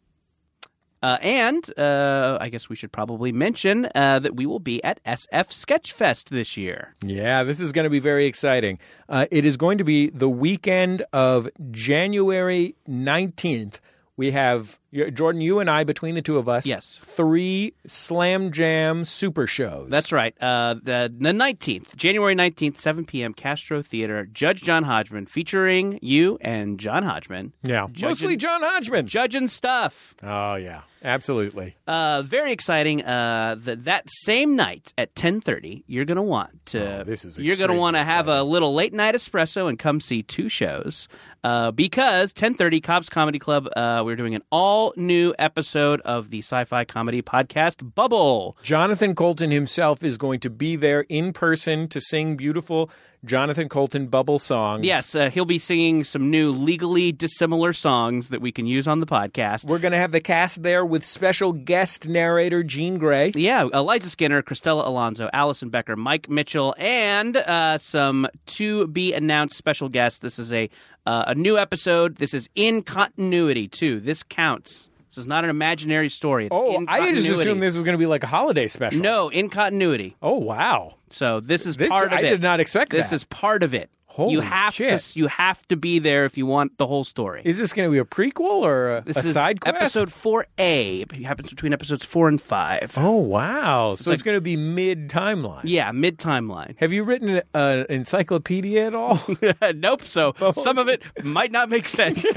And I guess we should probably mention that we will be at SF Sketchfest this year. Yeah, this is going to be very exciting. It is going to be the weekend of January 19th. We have, Jordan, you and I, between the two of us, yes, 3 Slam Jam super shows. That's right. The 19th, January 19th, 7 p.m., Castro Theater, Judge John Hodgman, featuring you and John Hodgman. Yeah, mostly John Hodgman. Judging stuff. Oh, yeah, absolutely. Very exciting. That same night at 10:30, you're going to want to. You're going to want to have a little late night espresso and come see 2 shows. Because 10:30, Cobb's Comedy Club, we're doing an all-new episode of the sci-fi comedy podcast, Bubble. Jonathan Coulton himself is going to be there in person to sing beautiful Jonathan Coulton Bubble songs. Yes, he'll be singing some new legally dissimilar songs that we can use on the podcast. We're going to have the cast there with special guest narrator Jean Grey. Yeah, Eliza Skinner, Christella Alonso, Allison Becker, Mike Mitchell, and some to-be-announced special guests. This is a new episode. This is in continuity, too. This counts. This is not an imaginary story. It's I just assumed this was going to be like a holiday special. No, in continuity. Oh, wow. So this is part of it. I did not expect that. This is part of it. Holy shit. You have to be there if you want the whole story. Is this going to be a prequel or a side quest? Episode 4A. It happens between episodes 4 and 5. Oh, wow. So it's going to be mid-timeline. Yeah, mid-timeline. Have you written an encyclopedia at all? Nope. So some of it might not make sense.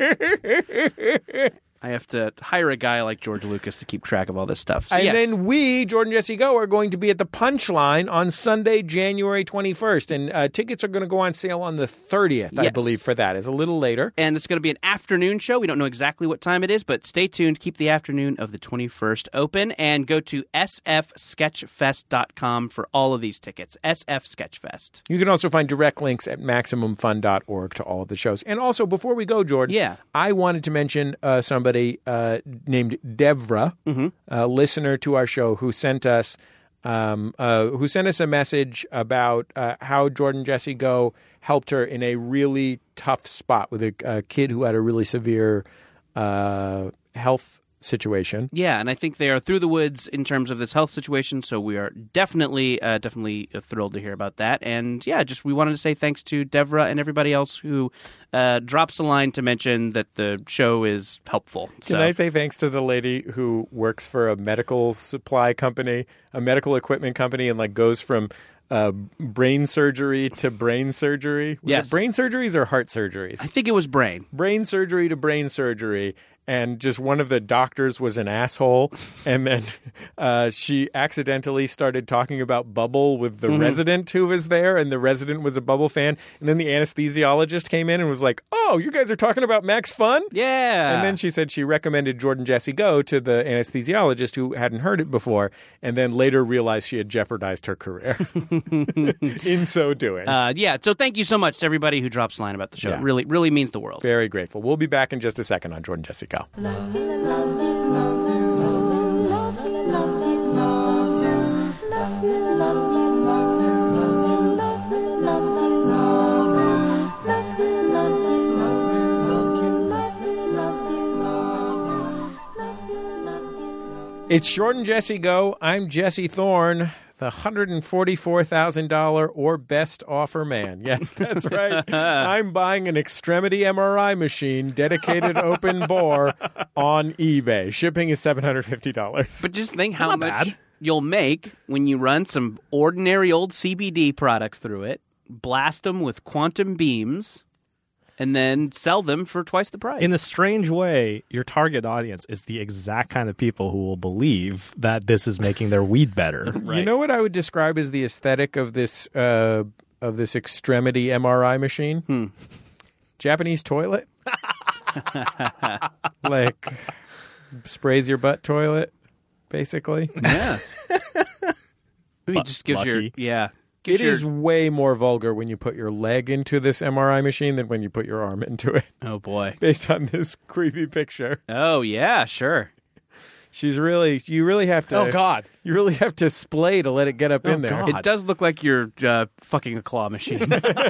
I have to hire a guy like George Lucas to keep track of all this stuff. So, and then we, Jordan Jesse Go, are going to be at the Punchline on Sunday, January 21st. And tickets are going to go on sale on the 30th, I believe, for that. It's a little later. And it's going to be an afternoon show. We don't know exactly what time it is, but stay tuned. Keep the afternoon of the 21st open. And go to sfsketchfest.com for all of these tickets. SF Sketchfest. You can also find direct links at MaximumFun.org to all of the shows. And also, before we go, Jordan, I wanted to mention somebody named Devra, a listener to our show, who sent us who sent us a message about how Jordan Jesse Go helped her in a really tough spot with a kid who had a really severe health situation. Yeah, and I think they are through the woods in terms of this health situation, so we are definitely thrilled to hear about that. And yeah, we wanted to say thanks to Devra and everybody else who drops a line to mention that the show is helpful. Can I say thanks to the lady who works for a medical supply company, a medical equipment company, and goes from brain surgery to brain surgery? Was it brain surgeries or heart surgeries? I think it was brain. Brain surgery to brain surgery. And just one of the doctors was an asshole. And then she accidentally started talking about Bubble with the resident who was there. And the resident was a Bubble fan. And then the anesthesiologist came in and was like, oh, you guys are talking about Max Fun? Yeah. And then she said she recommended Jordan Jesse Go to the anesthesiologist who hadn't heard it before. And then later realized she had jeopardized her career in so doing. So thank you so much to everybody who drops a line about the show. Yeah. It really, really means the world. Very grateful. We'll be back in just a second on Jordan Jesse Go. It's Jordan Jesse Go. I'm Jesse Thorne, the $144,000 or best offer man. Yes, that's right. I'm buying an extremity MRI machine, dedicated open bore, on eBay. Shipping is $750. But just think how much you'll make when you run some ordinary old CBD products through it, blast them with quantum beams, and then sell them for twice the price. In a strange way, your target audience is the exact kind of people who will believe that this is making their weed better. Right. You know what I would describe as the aesthetic of this extremity MRI machine? Japanese toilet. Like sprays your butt toilet, basically. Yeah. Maybe it just gives lucky. It is way more vulgar when you put your leg into this MRI machine than when you put your arm into it. Oh, boy. Based on this creepy picture. Oh, yeah, sure. You really have to... Oh, God. You really have to splay to let it get up in there. God. It does look like you're fucking a claw machine.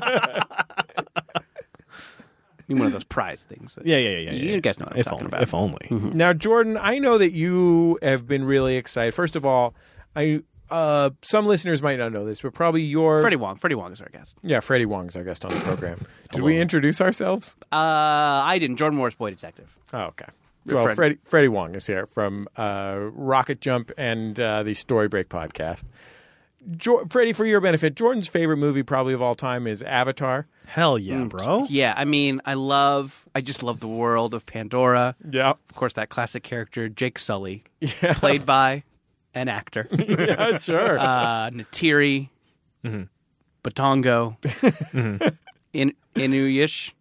One of those prize things. Yeah. You guys know what I'm talking about. If only. Mm-hmm. Now, Jordan, I know that you have been really excited. First of all, some listeners might not know this, but probably Freddie Wong. Freddie Wong is our guest. Yeah, Freddie Wong is our guest on the program. Did we introduce ourselves? I didn't. Jordan Moore's Boy Detective. Oh, okay. Well, Freddie Wong is here from Rocket Jump and the Story Break podcast. Freddie, for your benefit, Jordan's favorite movie probably of all time is Avatar. Hell yeah, bro. Yeah, I mean, I just love the world of Pandora. Yeah. Of course, that classic character, Jake Sully, played by an actor. Yeah, sure. Natiri, Batongo, Inuyasha,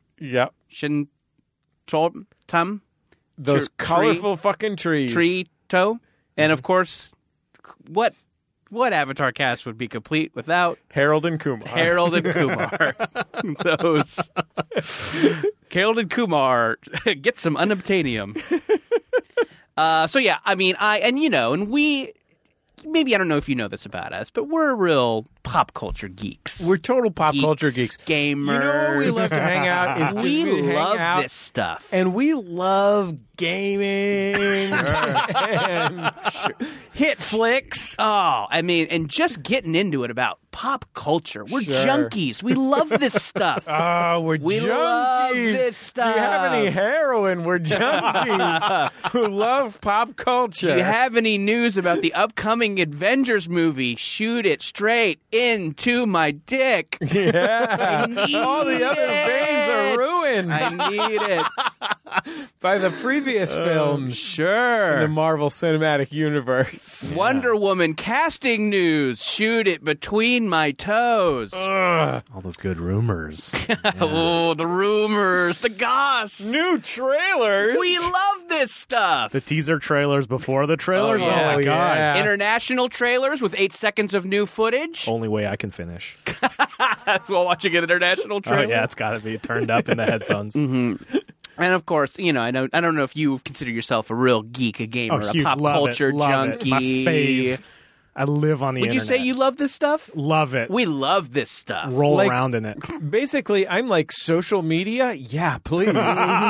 Shintotam. Those colorful fucking trees. Tree-toe. And, of course, what Avatar cast would be complete without Harold and Kumar? Harold and Kumar. Those. Harold and Kumar get some unobtainium. So yeah, I mean, we. Maybe I don't know if you know this about us, but we're real pop culture geeks. We're total pop culture geeks. Gamers. You know where we love to hang out? We love this stuff. And we love gaming and hit flicks. Oh, I mean, and just getting into it about pop culture. We're junkies. We love this stuff. Oh, we junkies. Love this stuff. Do you have any heroin? We're junkies who love pop culture. Do you have any news about the upcoming Avengers movie? Shoot it straight into my dick. Yeah. All the other veins are ruined. I need it. By the previous films. Sure. In the Marvel Cinematic Universe. Wonder Woman casting news. Shoot it between my toes. All those good rumors. Oh, the rumors. The goss. New trailers. We love this stuff. The teaser trailers before the trailers. Oh, yeah. Oh my God. Yeah. International trailers with 8 seconds of new footage. Only way I can finish. While watching an international trailer. Oh yeah, it's got to be turned up in the headphones. And of course, I don't know if you consider yourself a real geek, a gamer, a pop culture junkie. My fave. I live on the Would internet. you say you love this stuff? Love it? We love this stuff. Roll Like- around in it. Basically, I'm like social media. Yeah, please. Ken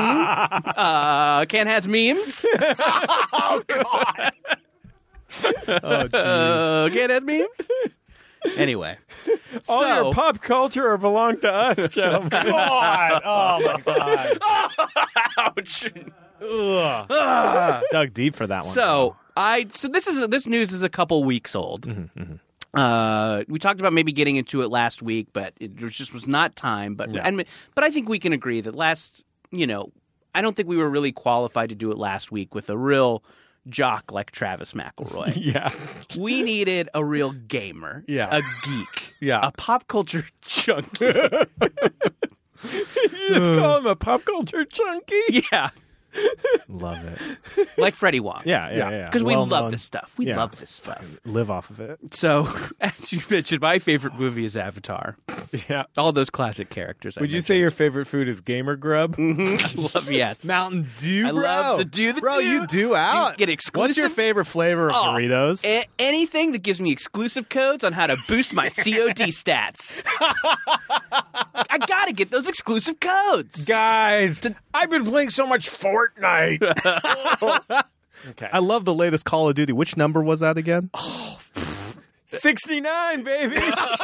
has memes. Oh, jeez. Ken has memes. Anyway, All so, your pop culture belong to us, gentlemen. God. Oh, my God. ouch. Dug deep for that one. So this news is a couple weeks old. We talked about maybe getting into it last week, but it just was not time. But but I think we can agree that I don't think we were really qualified to do it last week with a real jock like Travis McElroy. Yeah. We needed a real gamer, Yeah. a geek, Yeah. a pop culture junkie. You just call him a pop culture junkie? Yeah, Love it. like Freddie Wong. Yeah. Because we Well love known. this stuff. We Yeah. love this stuff. Live off of it. So, as you mentioned, my favorite movie is Avatar. Yeah. All those classic characters. Would you say your favorite food is gamer grub? I love yes. Mountain Dew, I bro. love the Dew. Bro, you do out. Get exclusive. What's your favorite flavor of Doritos? Anything that gives me exclusive codes on how to boost my COD stats. I gotta get those exclusive codes. Guys, I've been playing so much Fortnite. Okay. I love the latest Call of Duty. Which number was that again? 69, baby.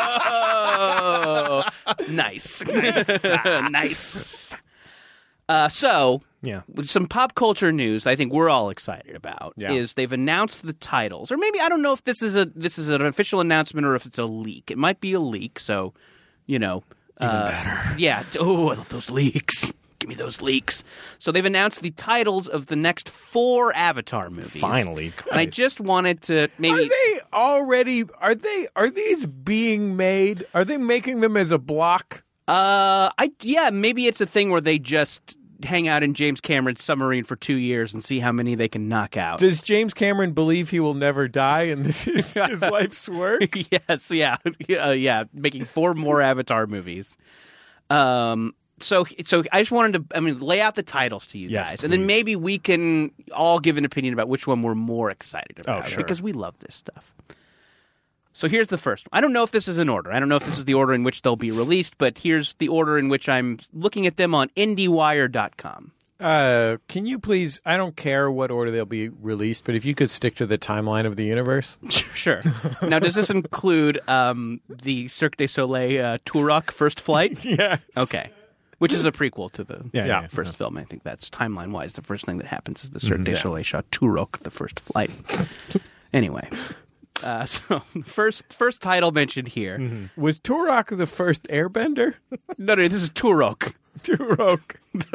Oh, nice. Nice. So, Yeah. with some pop culture news I think we're all excited about is they've announced the titles. Or maybe I don't know if this is an official announcement or if it's a leak. It might be a leak, so even better. Yeah. Oh, I love those leaks. Give me those leaks. So they've announced the titles of the next 4 Avatar movies. Finally. And I just wanted to maybe Are they already are these being made? Are they making them as a block? maybe it's a thing where they just hang out in James Cameron's submarine for 2 years and see how many they can knock out. Does James Cameron believe he will never die and this is his life's work? Yes, yeah, making 4 more Avatar movies. So I just wanted to, lay out the titles to you Yes, guys, and then please. maybe we can all give an opinion about which one we're more excited about. Oh, sure. Because we love this stuff. So here's the first one. I don't know if this is in order. I don't know if this is the order in which they'll be released, but here's the order in which I'm looking at them on IndieWire.com. Can you please? I don't care what order they'll be released, but if you could stick to the timeline of the universe. Sure. Now, does this include the Cirque du Soleil Turok First Flight? Yes. Okay. Which is a prequel to the Yeah. first film. I think that's timeline-wise the first thing that happens is the Cirque du Soleil shot Turok, the first flight. Anyway, so first title mentioned here. Was Turok the first Airbender? No, this is Turok. Turok.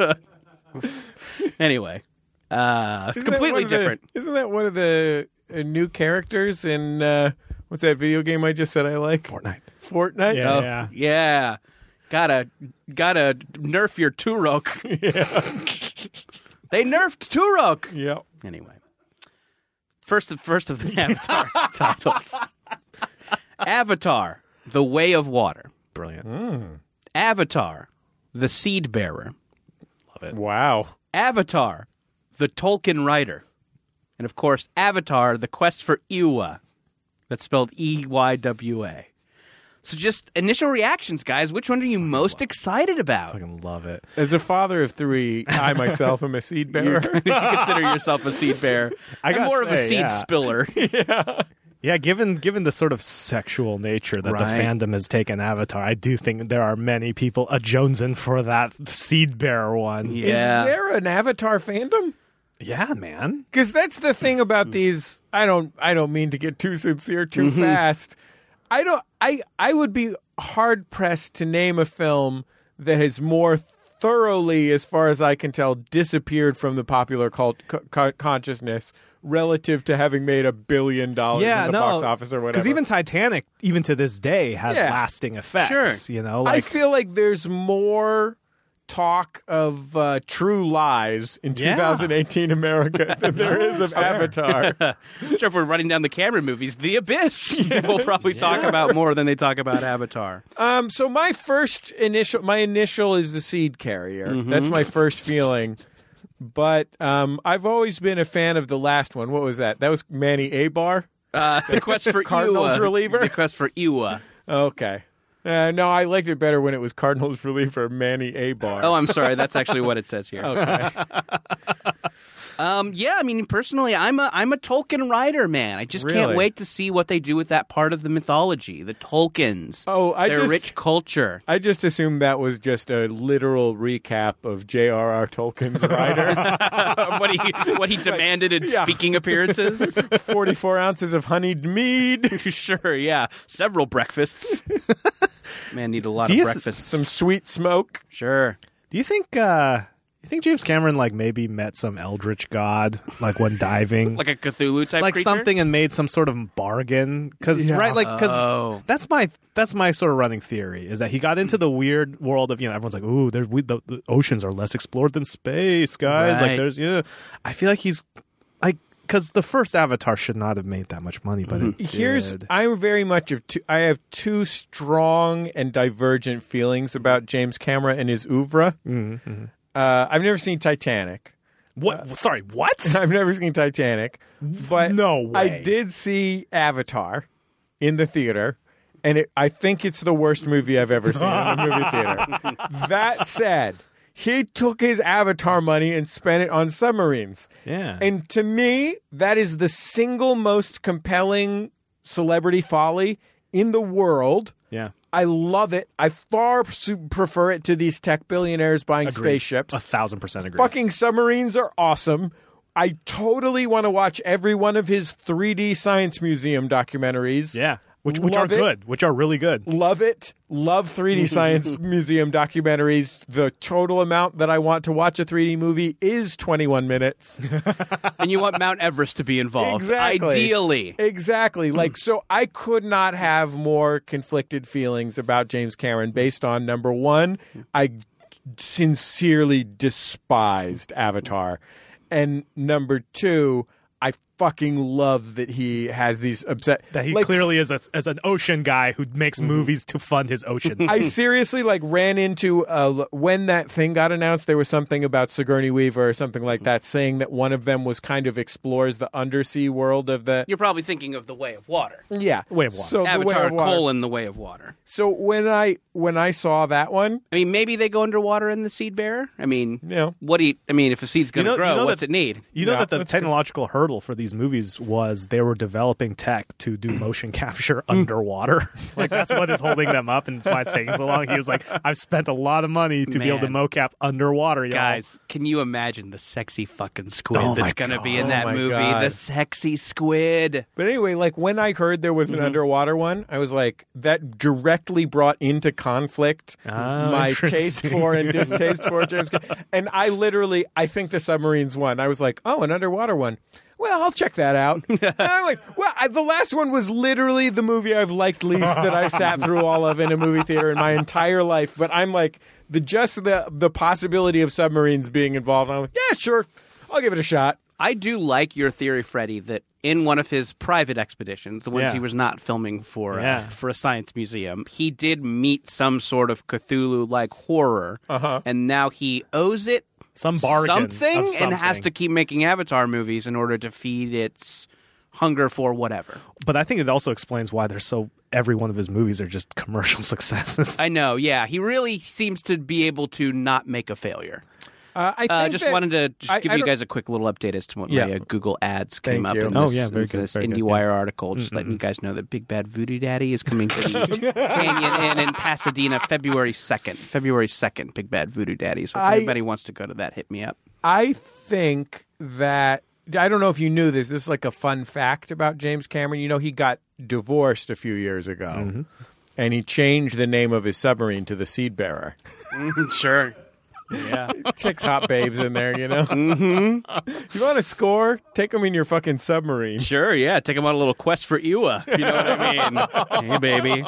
Anyway, Isn't that completely one of the- different. Isn't that one of the new characters in what's that video game I just said I like? Fortnite. Yeah. Oh, yeah. Gotta nerf your Turok. They nerfed Turok. Yeah. Anyway, first of the Avatar titles: Avatar: The Way of Water, Brilliant. Avatar: The Seed Bearer, Wow. Avatar: The Tolkien Writer, and of course, Avatar: The Quest for Eywa. That's spelled Eywa. So just initial reactions, guys. Which one are you most excited about? Fucking love it. As a father of 3, I myself am a seed bearer. You consider yourself a seed bearer. I'm gotta more of a say, seed yeah. spiller. Yeah, given the sort of sexual nature that the Right. fandom has taken Avatar, I do think there are many people a-jonesing for that seed bearer one. Yeah. Is there an Avatar fandom? Yeah, man. Because that's the thing about these. I don't mean to get too sincere too fast. I would be hard pressed to name a film that has more thoroughly, as far as I can tell, disappeared from the popular consciousness relative to having made $1 billion in the box office or whatever. Because even Titanic, even to this day, has Yeah. lasting effects. Sure. You know, I like feel like there's more talk of true lies in 2018 America than there is of Avatar. Sure, if we're running down the Cameron movies, The Abyss, we'll probably talk about more than they talk about Avatar. So my initial is the seed carrier. That's my first feeling. But I've always been a fan of the last one. What was that? That was Manny Abar. The quest for Cardinals Iwa. reliever? The quest for Iwa. Okay. No, I liked it better when it was Cardinals reliever Manny Abar. Oh, I'm sorry. That's actually what it says here. Okay. Yeah, I mean, personally, I'm a Tolkien writer, man. I just can't Really? wait to see what they do with that part of the mythology, the Tolkiens, their rich culture. I just assumed that was just a literal recap of J.R.R. Tolkien's writer. what he demanded in speaking appearances. 44 ounces of honeyed mead. Sure, yeah, several breakfasts. Man, need a lot of breakfasts. Some sweet smoke. Sure. Do you think James Cameron like maybe met some eldritch god like when diving? Like a Cthulhu type like creature? something and made some sort of bargain because that's my sort of running theory is that he got into the weird world of everyone's like, ooh, the oceans are less explored than space, guys. Right. Like I feel like he's like because the first Avatar should not have made that much money, but it did. I'm very much I have two strong and divergent feelings about James Cameron and his oeuvre. Mm-hmm. I've never seen Titanic. What? Sorry, what? I've never seen Titanic, but No way. I did see Avatar in the theater, and I think it's the worst movie I've ever seen in a movie theater. That said, he took his Avatar money and spent it on submarines. Yeah. And to me, that is the single most compelling celebrity folly in the world. Yeah. I love it. I far prefer it to these tech billionaires buying spaceships. 1,000% agree. Fucking submarines are awesome. I totally want to watch every one of his 3D Science Museum documentaries. Yeah. Which are Love it. good. Which are really good. Love it. Love 3D Science Museum documentaries. The total amount that I want to watch a 3D movie is 21 minutes. And you want Mount Everest to be involved. Exactly. Ideally. Exactly. So I could not have more conflicted feelings about James Cameron based on, number one, I sincerely despised Avatar. And number two, I fucking love that he has these That he clearly is as an ocean guy who makes movies to fund his ocean. I seriously ran into when that thing got announced, there was something about Sigourney Weaver or something like that saying that one of them was kind of explores the undersea world of the You're probably thinking of The Way of Water. Way of Water. So Avatar: The Way of Water. So when I saw that one, I mean, maybe they go underwater in the seed bearer. I mean, if a seed's going to grow, what's it need? You know that the technological hurdle for these movies was they were developing tech to do motion capture underwater. Like that's what is holding them up and why it's taking so long. He was like, I've spent a lot of money to be able to mocap underwater, y'all. Guys, can you imagine the sexy fucking squid that's going to be in that movie? God. The sexy squid. But anyway, like when I heard there was an underwater one, I was like, that directly brought into conflict my taste for and distaste for James Cameron. And I think the submarines one. I was like, oh, an underwater one. Well, I'll check that out. And I'm like, the last one was literally the movie I've liked least that I sat through all of in a movie theater in my entire life. But I'm like, the possibility of submarines being involved, I'm like, yeah, sure, I'll give it a shot. I do like your theory, Freddie, that in one of his private expeditions, the ones he was not filming for a science museum, he did meet some sort of Cthulhu-like horror, and now he owes it some bargain something and has to keep making Avatar movies in order to feed its hunger for whatever. But I think it also explains why every one of his movies are just commercial successes. I know, yeah. He really seems to be able to not make a failure. I wanted to give you guys a quick little update as to what my Google ads came up in this IndieWire article. Just letting you guys know that Big Bad Voodoo Daddy is coming to Canyon Inn in Pasadena February 2nd. February 2nd, Big Bad Voodoo Daddy. So if anybody wants to go to that, hit me up. I think that, I don't know if you knew this. This is like a fun fact about James Cameron. You know, he got divorced a few years ago, and he changed the name of his submarine to the Seed Bearer. Sure. Yeah. Ticks hot babes in there, you know? You want to score? Take them in your fucking submarine. Sure, yeah. Take them on a little quest for Iwa, if you know what I mean. Hey, baby.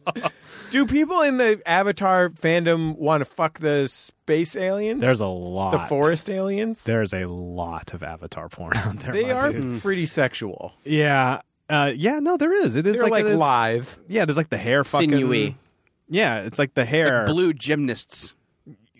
Do people in the Avatar fandom want to fuck the space aliens? There's a lot. The forest aliens? There's a lot of Avatar porn out there. They are pretty sexual. Yeah. No, there is. It is. They're like live. Yeah, there's like the hair fucking... Sinewy. Yeah, it's like the hair. Like blue gymnasts.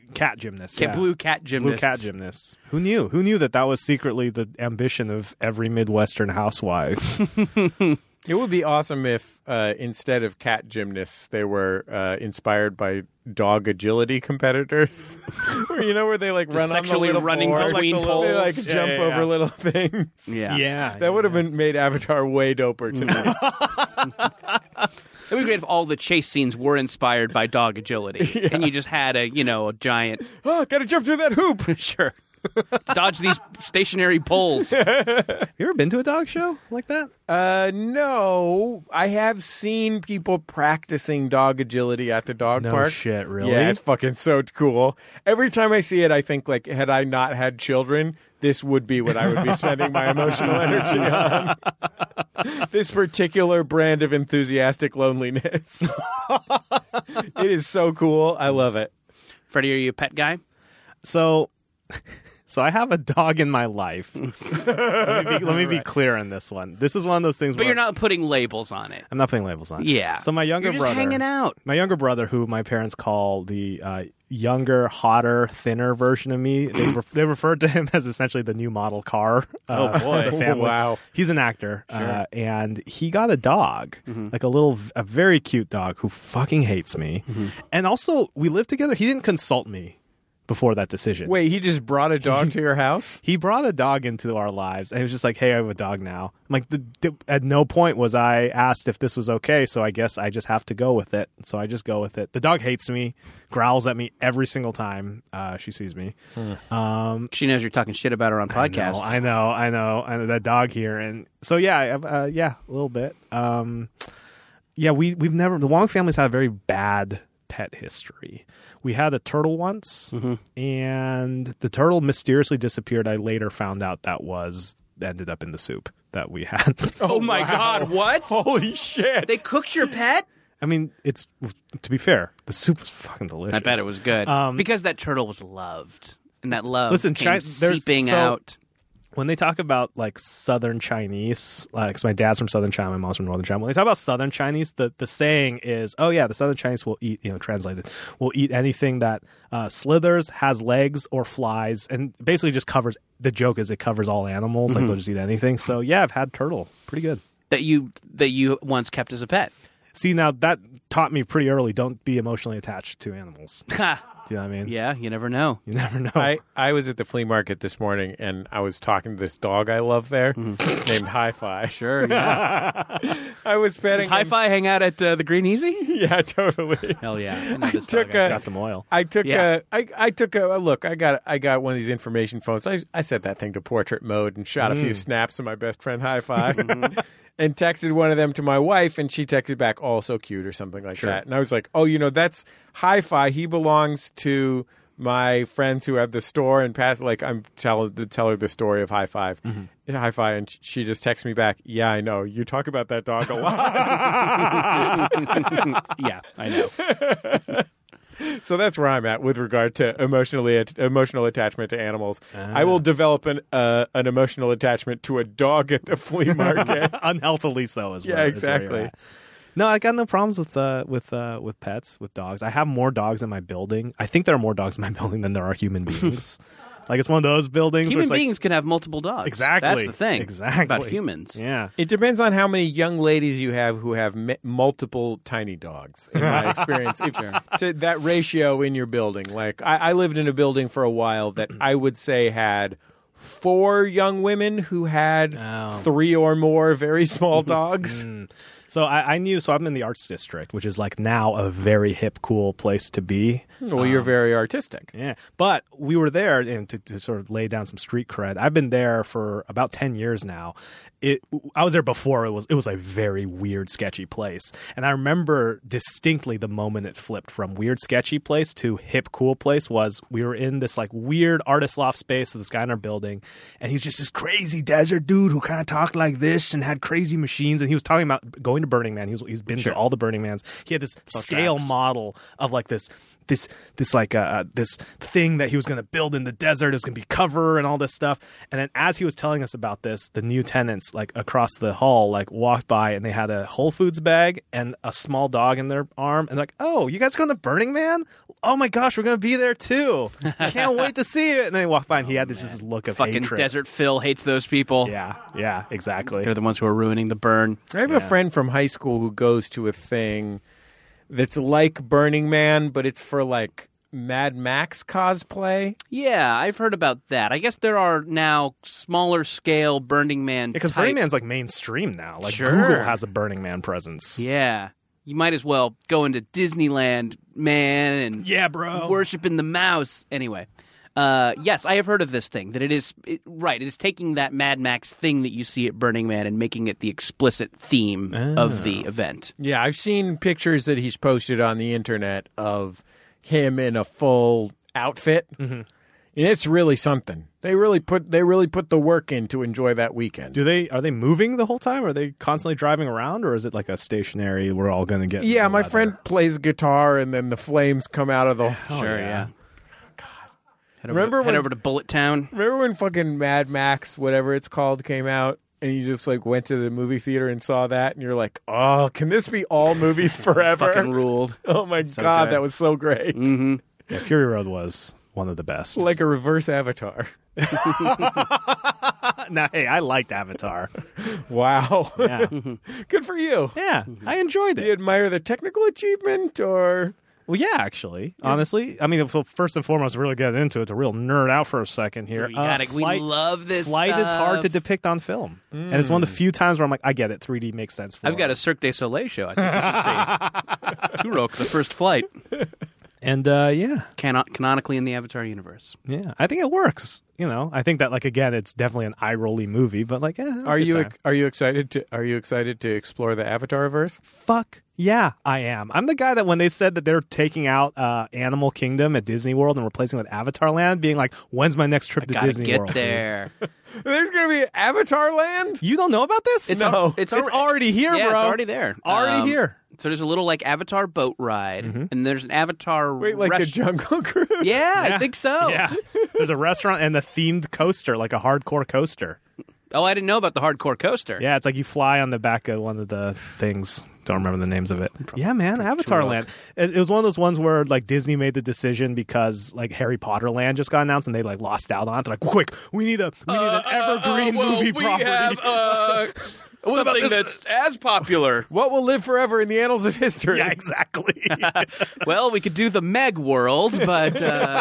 cat gymnasts. Blue cat gymnasts. Blue cat gymnasts. Who knew? Who knew that was secretly the ambition of every Midwestern housewife? It would be awesome if instead of cat gymnasts, they were inspired by dog agility competitors. where they like run sexually on the running board, between poles. They like jump over little things. Yeah. That would have been made Avatar way doper to me. It would be great if all the chase scenes were inspired by dog agility, and you just had a giant. Oh, gotta jump through that hoop. Sure. Dodge these stationary poles. Have you ever been to a dog show like that? No. I have seen people practicing dog agility at the dog No park. shit, really? Yeah, it's fucking so cool. Every time I see it, I think, like, had I not had children, this would be what I would be spending my emotional energy on. This particular brand of enthusiastic loneliness. It is so cool. I love it. Freddie, are you a pet guy? So I have a dog in my life. Let me be clear on this one. This is one of those things But where you're not putting labels on it. I'm not putting labels on it. Yeah. So my younger You're just brother, hanging out. my younger brother, who my parents call the younger, hotter, thinner version of me, they referred to him as essentially the new model car. Oh, boy. of the family. Wow. He's an actor, Sure. and he got a dog, like a very cute dog who fucking hates me. And also, we lived together. He didn't consult me before that decision. Wait, he just brought a dog to your house? He brought a dog into our lives, and he was just like, hey, I have a dog now. I'm like, at no point was I asked if this was okay, so I guess I just have to go with it. So I just go with it. The dog hates me, growls at me every single time she sees me. She knows you're talking shit about her on podcasts. I know that dog here. And so, yeah, a little bit. We've never, the Wong family's had a very bad pet history. We had a turtle once, and the turtle mysteriously disappeared. I later found out ended up in the soup that we had. Oh my God, what? Holy shit. They cooked your pet? I mean, to be fair, the soup was fucking delicious. I bet it was good. Because that turtle was loved. And that love Listen, came seeping out. When they talk about like Southern Chinese, because my dad's from Southern China, my mom's from Northern China. When they talk about Southern Chinese, the saying is, "Oh yeah, the Southern Chinese will eat." Translated, will eat anything that slithers, has legs, or flies, and basically just covers. The joke is it covers all animals. Like they'll just eat anything. So yeah, I've had turtle, pretty good. That you once kept as a pet. See, now that taught me pretty early: don't be emotionally attached to animals. Do you know what I mean? Yeah, you never know. You never know. I was at the flea market this morning, and I was talking to this dog I love there named Hi-Fi. Sure, yeah. I was petting Does Hi-Fi hang out at the Green Easy? Yeah, totally. Hell yeah. I know this took dog. a- Got some oil. I took Yeah. I took a look. I got one of these information phones. I set that thing to portrait mode and shot a few snaps of my best friend Hi-Fi. And texted one of them to my wife, and she texted back, "Oh, so cute," or something like that. And I was like, "Oh, that's Hi-Fi. He belongs to my friends who have the store." And I'm tell her the story of Hi-Fi, Hi-Fi, and she just texts me back, "Yeah, I know. You talk about that dog a lot." Yeah, I know. So that's where I'm at with regard to emotional attachment to animals. I will develop an emotional attachment to a dog at the flea market. Unhealthily so as well. Yeah, exactly. No, I got no problems with pets, with dogs. I have more dogs in my building. I think there are more dogs in my building than there are human beings. Like, it's one of those buildings where Human it's like, beings can have multiple dogs. Exactly. That's the thing. Exactly. About humans. yeah. It depends on how many young ladies you have who have multiple tiny dogs, in my experience. To that ratio in your building. Like, I lived in a building for a while that I would say had 4 young women who had 3 or more very small dogs. So I knew, so I'm in the arts district, which is like now a very hip, cool place to be. Well, you're very artistic. Yeah. But we were there, and to sort of lay down some street cred. I've been there for about 10 years now. I was there before it was a very weird, sketchy place. And I remember distinctly the moment it flipped from weird, sketchy place to hip, cool place was we were in this like weird artist loft space of this guy in our building. And he's just this crazy desert dude who kind of talked like this and had crazy machines. And he was talking about going to Burning Man. He's been to all the Burning Mans. He had this scale model of like this thing that he was going to build in the desert. It was going to be cover and all this stuff. And then as he was telling us about this, the new tenants like across the hall like walked by, and they had a Whole Foods bag and a small dog in their arm, and like, "Oh, you guys going to Burning Man? oh my gosh, we're going to be there too. Can't wait to see it. And then he walked by and he had this look of Fucking hatred. Desert Phil hates those people. Yeah, exactly. They're the ones who are ruining the burn. I have a friend from high school who goes to a thing that's like Burning Man, but it's for like Mad Max cosplay. Yeah, I've heard about that. I guess there are now smaller scale Burning Man Because type. Burning Man's like mainstream now. Like Sure. Google has a Burning Man presence. Yeah. You might as well go into Disneyland, man, and bro. worshiping the mouse. Anyway, yes, I have heard of this thing, that it is taking that Mad Max thing that you see at Burning Man and making it the explicit theme of the event. Yeah, I've seen pictures that he's posted on the internet of him in a full outfit. Mm-hmm. And it's really something. They really put the work in to enjoy that weekend. Are they moving the whole time? Are they constantly driving around, or is it like a stationary? We're all going to get. Yeah, my friend plays guitar, and then the flames come out of the. Sure, yeah. God. Head over to Bullet Town. Remember when fucking Mad Max, whatever it's called, came out, and you just like went to the movie theater and saw that, and you're like, oh, can this be all movies forever? Fucking ruled. Oh my God, good. that was so great. Mm-hmm. Yeah, Fury Road was one of the best. Like a reverse Avatar. Now, hey, I liked Avatar. Wow. Yeah, Good for you. yeah, I enjoyed Do you it. admire the technical achievement, or Well, yeah, actually, honestly, I mean, so first and foremost, really get into it. To real nerd out for a second here. We love this. Flight is hard to stuff. depict on film, and it's one of the few times where I'm like, I get it. 3D makes sense. For I've got a Cirque du Soleil show I think you should see. Turok, the first flight. and yeah, Canonically in the Avatar universe. yeah, I think it works. You know, I think that like again, it's definitely an eye-rolly movie, but like, are you excited to explore the Avatar-verse? Fuck yeah, I am. I'm the guy that when they said that they're taking out Animal Kingdom at Disney World and replacing it with Avatar Land, being like, when's my next trip to Gotta Disney get World? there. There's going to be Avatar Land? You don't know about this? It's It's already here, yeah, bro. it's already there. Already here. So there's a little like Avatar boat ride, and there's an Avatar. Wait, like the Jungle Cruise? Yeah, I think so. Yeah. There's a restaurant and a themed coaster, like a hardcore coaster. Oh, I didn't know about the hardcore coaster. Yeah, it's like you fly on the back of one of the things. Don't remember the names of it. Yeah, man, Avatar Land. It was one of those ones where like Disney made the decision because like Harry Potter Land just got announced and they like lost out on it. They're like, quick, we need an evergreen movie property. Have something that's as popular. What will live forever in the annals of history? Yeah, exactly. Well, we could do the Meg World, but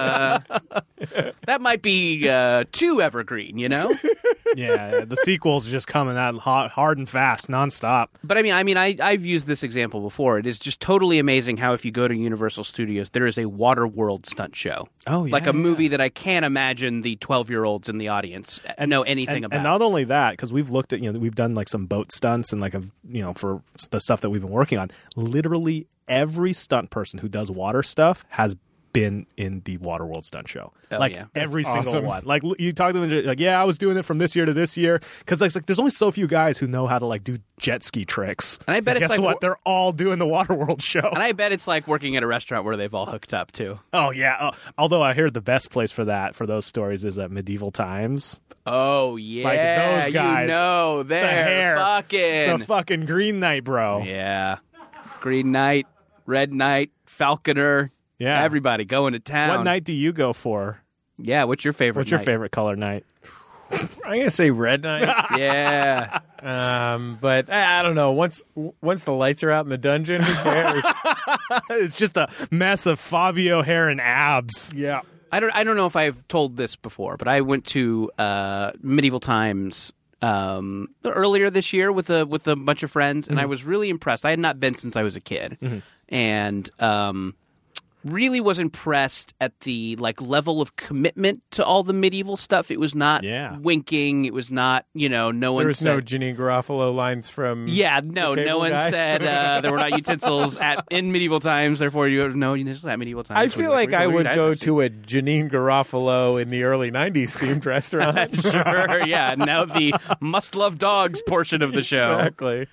that might be too evergreen, you know? Yeah, the sequels are just coming out hard and fast, nonstop. But I mean, I've used this example before. It is just totally amazing how if you go to Universal Studios, there is a Waterworld stunt show. Oh, yeah, like a movie that I can't imagine the 12-year-olds in the audience know anything about. And not only that, because we've looked at, we've done like some boat stunts and like, for the stuff that we've been working on, literally every stunt person who does water stuff has been in the Waterworld stunt show. Oh, like yeah. every That's single awesome. one. Like you talk to them and like, yeah, I was doing it from this year to this year. Because like there's only so few guys who know how to like do jet ski tricks. And I bet it's guess like what? They're all doing the Waterworld show. And I bet it's like working at a restaurant where they've all hooked up too. Oh yeah. Although I hear the best place for those stories is at Medieval Times. Oh yeah, Like those guys, they're the hair, fucking the fucking Green Knight, bro. yeah, Green Knight, Red Knight, Falconer. Yeah. Everybody going to town. What night do you go for? Yeah, what's your favorite? What's your night? favorite color night? I'm going to say Red Knight. Yeah, But I don't know. Once the lights are out in the dungeon, who cares? It's just a mess of Fabio hair and abs. Yeah. I don't know if I've told this before, but I went to Medieval Times earlier this year with a bunch of friends, and I was really impressed. I had not been since I was a kid, and really was impressed at the like level of commitment to all the medieval stuff. It was not winking. It was not, no one There was said, no Janine Garofalo lines from no one guy. said there were not utensils in medieval times, therefore you have no utensils at medieval times. I feel like I would go to a Janine Garofalo in the early 90s themed restaurant. Sure, yeah. Now the must-love dogs portion of the show. Exactly.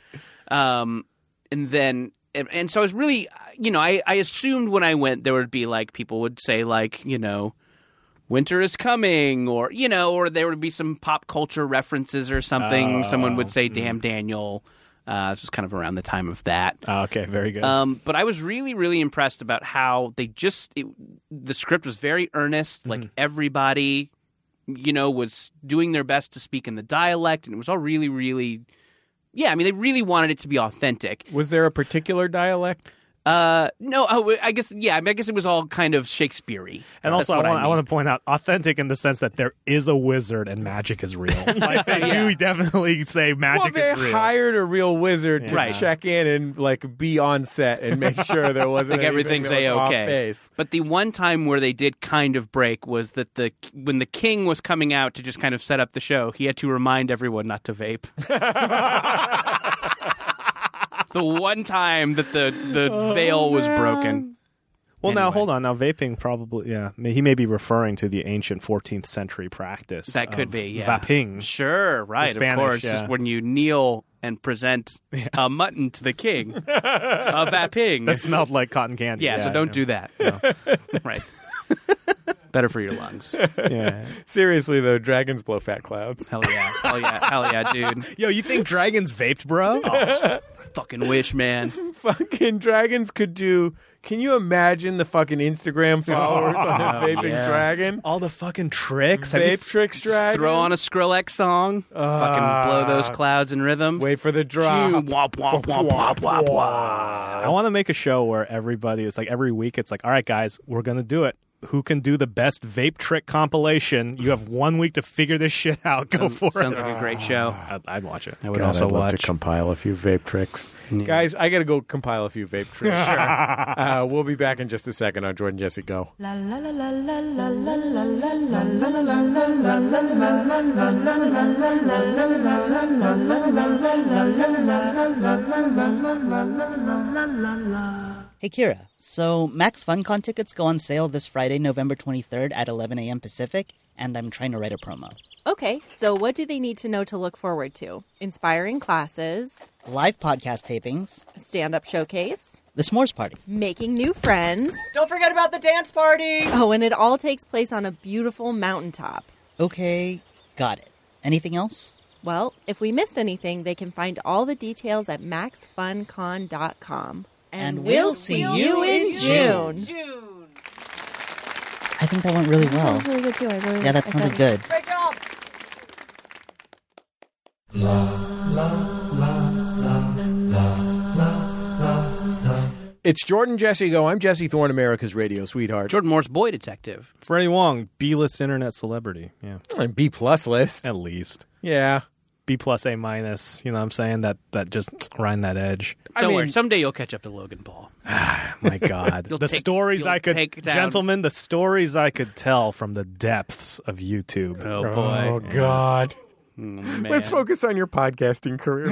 And so I was really, I assumed when I went there would be like people would say like, winter is coming, or or there would be some pop culture references or something. Someone would say "Damn Daniel," This was kind of around the time of that. Oh, okay, very good. But I was really, really impressed about how they the script was very earnest. Like everybody, was doing their best to speak in the dialect, and it was all really, really, I mean, they really wanted it to be authentic. Was there a particular dialect? No, I guess it was all kind of Shakespeare-y. And also, I want to point out, authentic in the sense that there is a wizard and magic is real. Like, they do definitely say magic is real. They hired a real wizard to check in and be on set and make sure there wasn't everything's A-okay. But the one time where they did kind of break was that when the king was coming out to just kind of set up the show, he had to remind everyone not to vape. The one time that the veil was broken. Well, anyway. Now, hold on. Now, vaping probably, he may be referring to the ancient 14th century practice. That could be, vaping. Sure, right, Spanish, of course. Just when you kneel and present a mutton to the king. A vaping. That smelled like cotton candy. Yeah, so don't do that. No. Right. Better for your lungs. Yeah. Seriously, though, dragons blow fat clouds. Hell yeah, dude. Yo, you think dragons vaped, bro? Oh. Fucking wish, man. Fucking dragons could do. Can you imagine the fucking Instagram followers on a vaping dragon? All the fucking tricks. Vape tricks dragon. Throw on a Skrillex song. Fucking blow those clouds in rhythm. Wait for the drop. Womp, womp, womp, womp, womp, womp. I want to make a show where everybody, it's like every week, it's like, all right, guys, we're going to do it. Who can do the best vape trick compilation? You have 1 week to figure this shit out. Go for it. Sounds like a great show. I'd watch it. I would also I'd love watch. to compile a few vape tricks. Yeah. Guys, I got to go compile a few vape tricks. Sure. We'll be back in just a second on Jordan Jesse Go. La la la la la la la la la. Hey Kira, so Max FunCon tickets go on sale this Friday, November 23rd at 11 a.m. Pacific, and I'm trying to write a promo. Okay, so what do they need to know to look forward to? Inspiring classes. Live podcast tapings. A stand-up showcase. The s'mores party. Making new friends. Don't forget about the dance party! Oh, and it all takes place on a beautiful mountaintop. Okay, got it. Anything else? Well, if we missed anything, they can find all the details at maxfuncon.com. And we'll see you in June. I think that went really well. That was really good too. That sounded good. Great job. It's Jordan Jesse Go. I'm Jesse Thorne, America's radio sweetheart. Jordan Moore's boy detective. Freddie Wong, B-list internet celebrity. Yeah. And B-plus list. At least. Yeah. B+, A-. You know what I'm saying? That just rind that edge. Don't worry. Someday you'll catch up to Logan Paul. My God. The stories I could tell from the depths of YouTube. Oh, boy. Oh, God. Man. Let's focus on your podcasting career.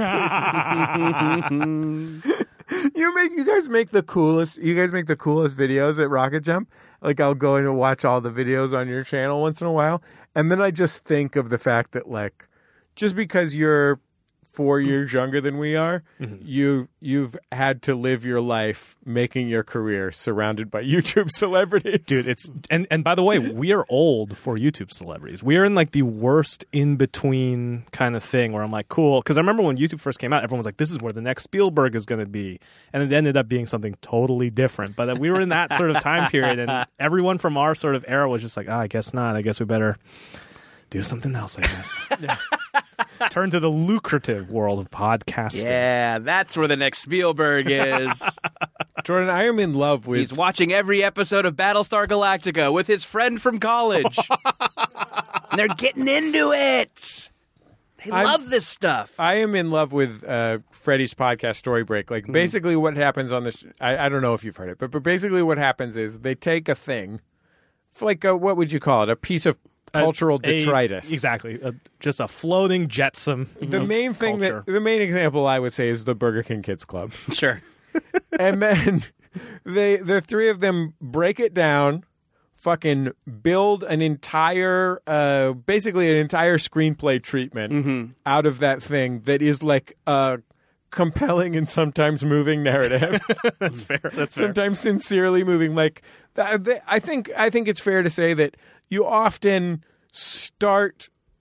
You guys make the coolest videos at Rocket Jump. Like, I'll go in and watch all the videos on your channel once in a while. And then I just think of the fact that, like, just because you're 4 years younger than we are, you've had to live your life making your career surrounded by YouTube celebrities. Dude, and by the way, we are old for YouTube celebrities. We are in like the worst in-between kind of thing where I'm like, cool. Because I remember when YouTube first came out, everyone was like, this is where the next Spielberg is going to be. And it ended up being something totally different. But we were in that sort of time period, and everyone from our sort of era was just like, I guess not. I guess we better do something else, I guess. Turn to the lucrative world of podcasting. Yeah, that's where the next Spielberg is. Jordan, I am in love with... He's watching every episode of Battlestar Galactica with his friend from college. And they're getting into it. They love this stuff. I am in love with Freddie's podcast, Story Break. Like, basically what happens on this... I don't know if you've heard it, but basically what happens is they take a thing, like what would you call it? A piece of cultural detritus. Exactly. Just a floating jetsam. The main thing the main example I would say is the Burger King Kids Club. Sure. And then the three of them break it down, fucking build an entire screenplay treatment out of that thing that is like a compelling and sometimes moving narrative. That's fair. Sometimes sincerely moving. Like, I think it's fair to say that you often start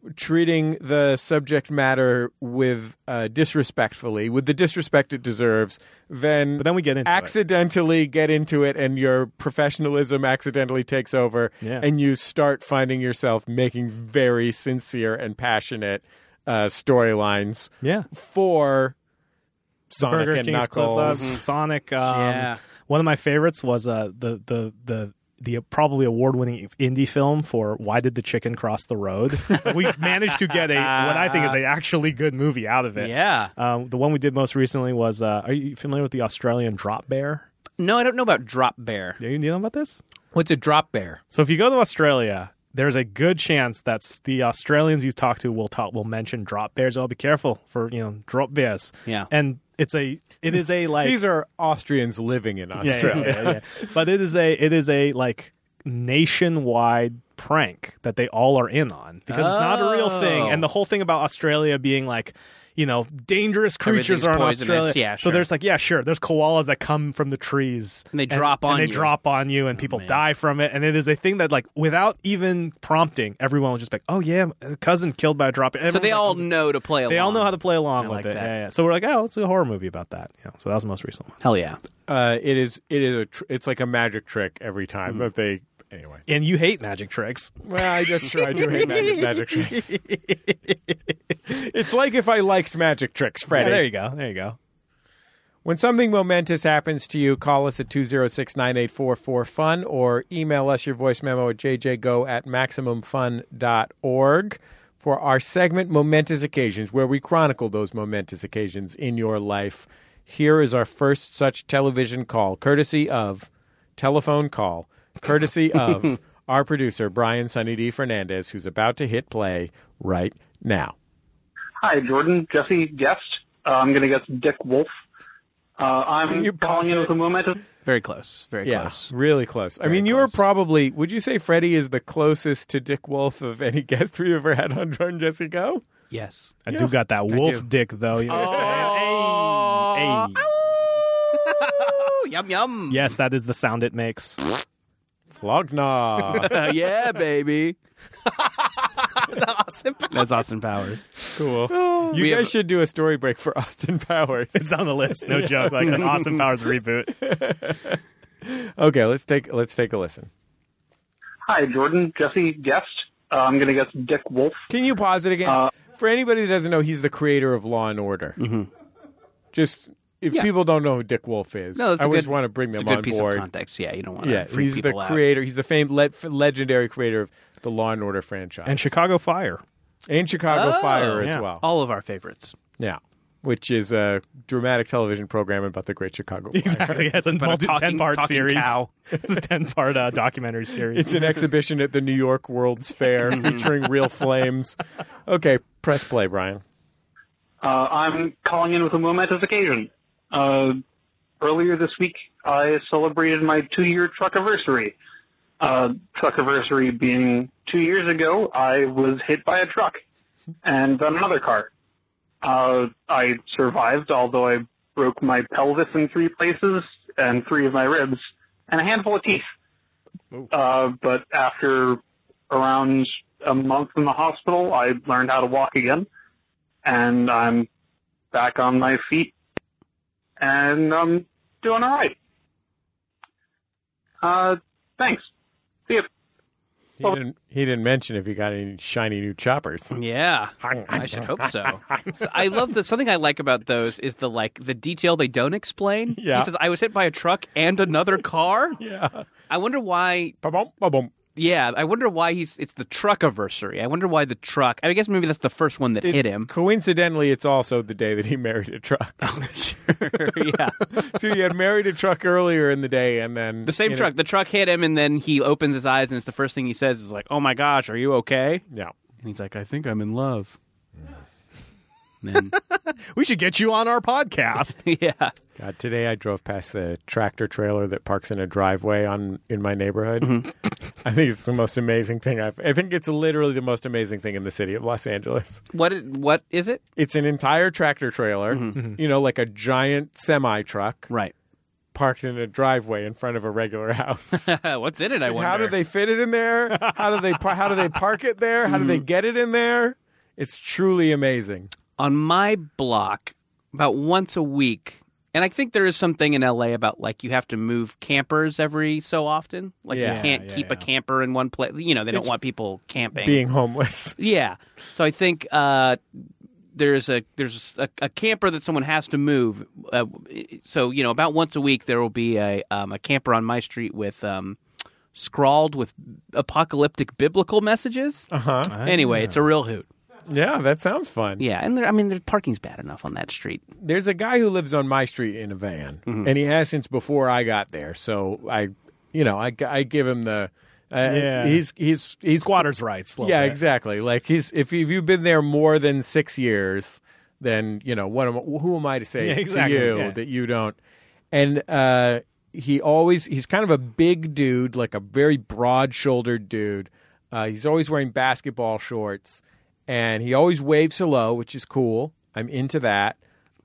treating the subject matter with disrespectfully, with the disrespect it deserves, But then we get into accidentally get into it, and your professionalism accidentally takes over, and you start finding yourself making very sincere and passionate storylines for Sonic Burger and King's Knuckles. Sonic. One of my favorites was the probably award-winning indie film for Why Did the Chicken Cross the Road? We managed to get what I think is an actually good movie out of it. Yeah. The one we did most recently was, are you familiar with the Australian Drop Bear? No, I don't know about Drop Bear. Do you know about this? What's a drop bear? So if you go to Australia, there's a good chance that the Australians you talk to will mention drop bears. Oh, be careful for drop bears. Yeah. And it is a like these are Austrians living in Australia. Yeah. But it is a like nationwide prank that they all are in on because it's not a real thing. And the whole thing about Australia being like, dangerous creatures are in Australia. Yeah, So there's like, there's koalas that come from the trees and they drop on you. They drop on you and people die from it. And it is a thing that like without even prompting, everyone will just be like, oh yeah, a cousin killed by a drop. So they all know to play along. They all know how to play along with like it. that. Yeah. So we're like, oh, it's a horror movie about that. So that was the most recent one. Hell yeah. It's like a magic trick every time that they. Anyway. And you hate magic tricks. Well, that's true. I do hate magic tricks. It's like if I liked magic tricks, Freddie. Yeah, there you go. When something momentous happens to you, call us at 206-9844-FUN or email us your voice memo at jjgo@maximumfun.org for our segment Momentous Occasions, where we chronicle those momentous occasions in your life. Here is our first such telephone call, courtesy of our producer, Brian Sunny D. Fernandez, who's about to hit play right now. Hi, Jordan. Jesse guessed. I'm going to guess Dick Wolf. I'm calling in with a momentous. Very close. Very close. Really close. I mean, you were probably, would you say Freddie is the closest to Dick Wolf of any guest we've ever had on Jordan Jesse Go? Yes. I do got that wolf dick, though. You know what I'm saying? Hey. Yum, yum. Yes, that is the sound it makes. Flogna. Yeah, baby. That's Austin Powers. Cool. You guys should do a story break for Austin Powers. It's on the list. No joke. Like an Austin Powers reboot. Okay, let's take a listen. Hi, Jordan. Jesse guessed. I'm going to guess Dick Wolf. Can you pause it again? For anybody that doesn't know, he's the creator of Law and Order. Mm-hmm. Just if people don't know who Dick Wolf is, I always want to bring them on board. Piece of context. Yeah, you don't want to freak he's people the out. creator. He's the famed legendary creator of the Law and Order franchise and Chicago Fire. And Chicago Fire as well. All of our favorites. Yeah. Which is a dramatic television program about the Great Chicago Fire. Exactly. Yeah, it's a 10-part series. Cow. It's a 10-part documentary series. It's an exhibition at the New York World's Fair featuring real flames. Okay, press play, Brian. I'm calling in with a momentous occasion. Earlier this week, I celebrated my 2-year truckiversary. Truckiversary being 2 years ago, I was hit by a truck and then another car. I survived, although I broke my pelvis in 3 places and 3 of my ribs and a handful of teeth. But after around a month in the hospital, I learned how to walk again, and I'm back on my feet, and I'm doing all right. Thanks. See you. He didn't mention if you got any shiny new choppers. Yeah, I should hope so. I love something I like about those is the detail they don't explain. Yeah. He says, I was hit by a truck and another car. Yeah. I wonder why. Ba-bum, ba-bum. Yeah, I wonder why it's the truckiversary. I wonder why the truck. I guess maybe that's the first one that hit him. Coincidentally, it's also the day that he married a truck. Oh, sure. Yeah. So he had married a truck earlier in the day, and then the same truck. The truck hit him, and then he opens his eyes, and it's the first thing he says is like, "Oh my gosh, are you okay?" Yeah. And he's like, "I think I'm in love." Then we should get you on our podcast. Yeah. God, today I drove past the tractor trailer that parks in a driveway in my neighborhood. Mm-hmm. I think it's the most amazing thing I think it's literally the most amazing thing in the city of Los Angeles. What is it? It's an entire tractor trailer, like a giant semi truck. Right. parked in a driveway in front of a regular house. What's in it, I wonder? How do they fit it in there? How do they park it there? How do they get it in there? It's truly amazing. On my block, about once a week, and I think there is something in LA about like you have to move campers every so often. Like you can't keep a camper in one place. You know, they don't want people camping. Being homeless. Yeah. So I think there's a camper that someone has to move. So, you know, about once a week there will be a camper on my street with scrawled with apocalyptic biblical messages. Uh-huh. Anyway, it's a real hoot. Yeah, that sounds fun. Yeah, and the parking's bad enough on that street. There's a guy who lives on my street in a van, and he has since before I got there. So I give him the he's squatter's rights. Yeah, exactly. Like if you've been there more than 6 years, then you know who am I to say to you that you don't? And he's kind of a big dude, like a very broad-shouldered dude. He's always wearing basketball shorts. And he always waves hello, which is cool. I'm into that.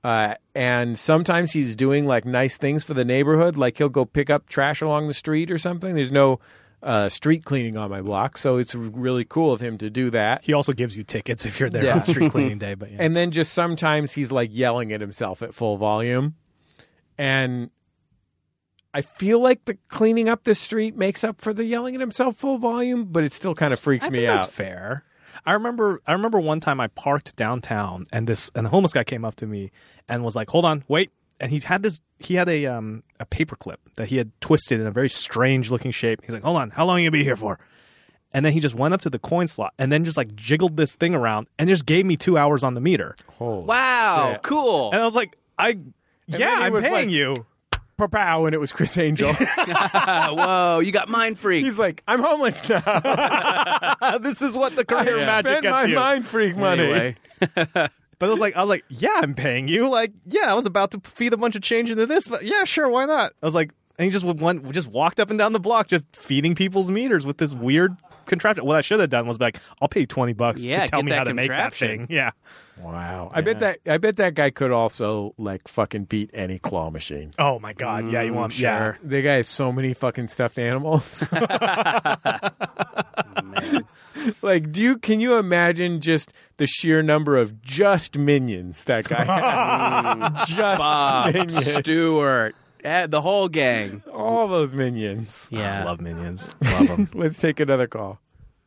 And sometimes he's doing like nice things for the neighborhood. Like he'll go pick up trash along the street or something. There's no street cleaning on my block. So it's really cool of him to do that. He also gives you tickets if you're there on street cleaning day. But And then just sometimes he's like yelling at himself at full volume. And I feel like the cleaning up the street makes up for the yelling at himself full volume, but it still kind of freaks me out. That's fair. I remember one time I parked downtown and the homeless guy came up to me and was like, "Hold on, wait." And he had a paper clip that he had twisted in a very strange looking shape. He's like, "Hold on, how long are you gonna be here for?" And then he just went up to the coin slot and then just like jiggled this thing around and just gave me 2 hours on the meter. Wow, cool. And I was like, I'm paying you. Pow, and it was Chris Angel. Whoa, you got mind freaked. He's like, I'm homeless now. This is what the career magic gets you. I spent my mind freak money. Anyway. But I was like, yeah, I'm paying you. Like, yeah, I was about to feed a bunch of change into this, but yeah, sure, why not? I was like, and he just walked up and down the block, just feeding people's meters with this weird contraption. What I should have done was be like, I'll pay you $20 to tell me how to make that thing. Yeah. Wow. I bet that guy could also like fucking beat any claw machine. Oh my God. Yeah, you want sure. Yeah. The guy has so many fucking stuffed animals. Like, can you imagine just the sheer number of just minions that guy had? Just Bob, minions. Stewart. The whole gang. All those minions. Yeah. I love minions. Love them. Let's take another call.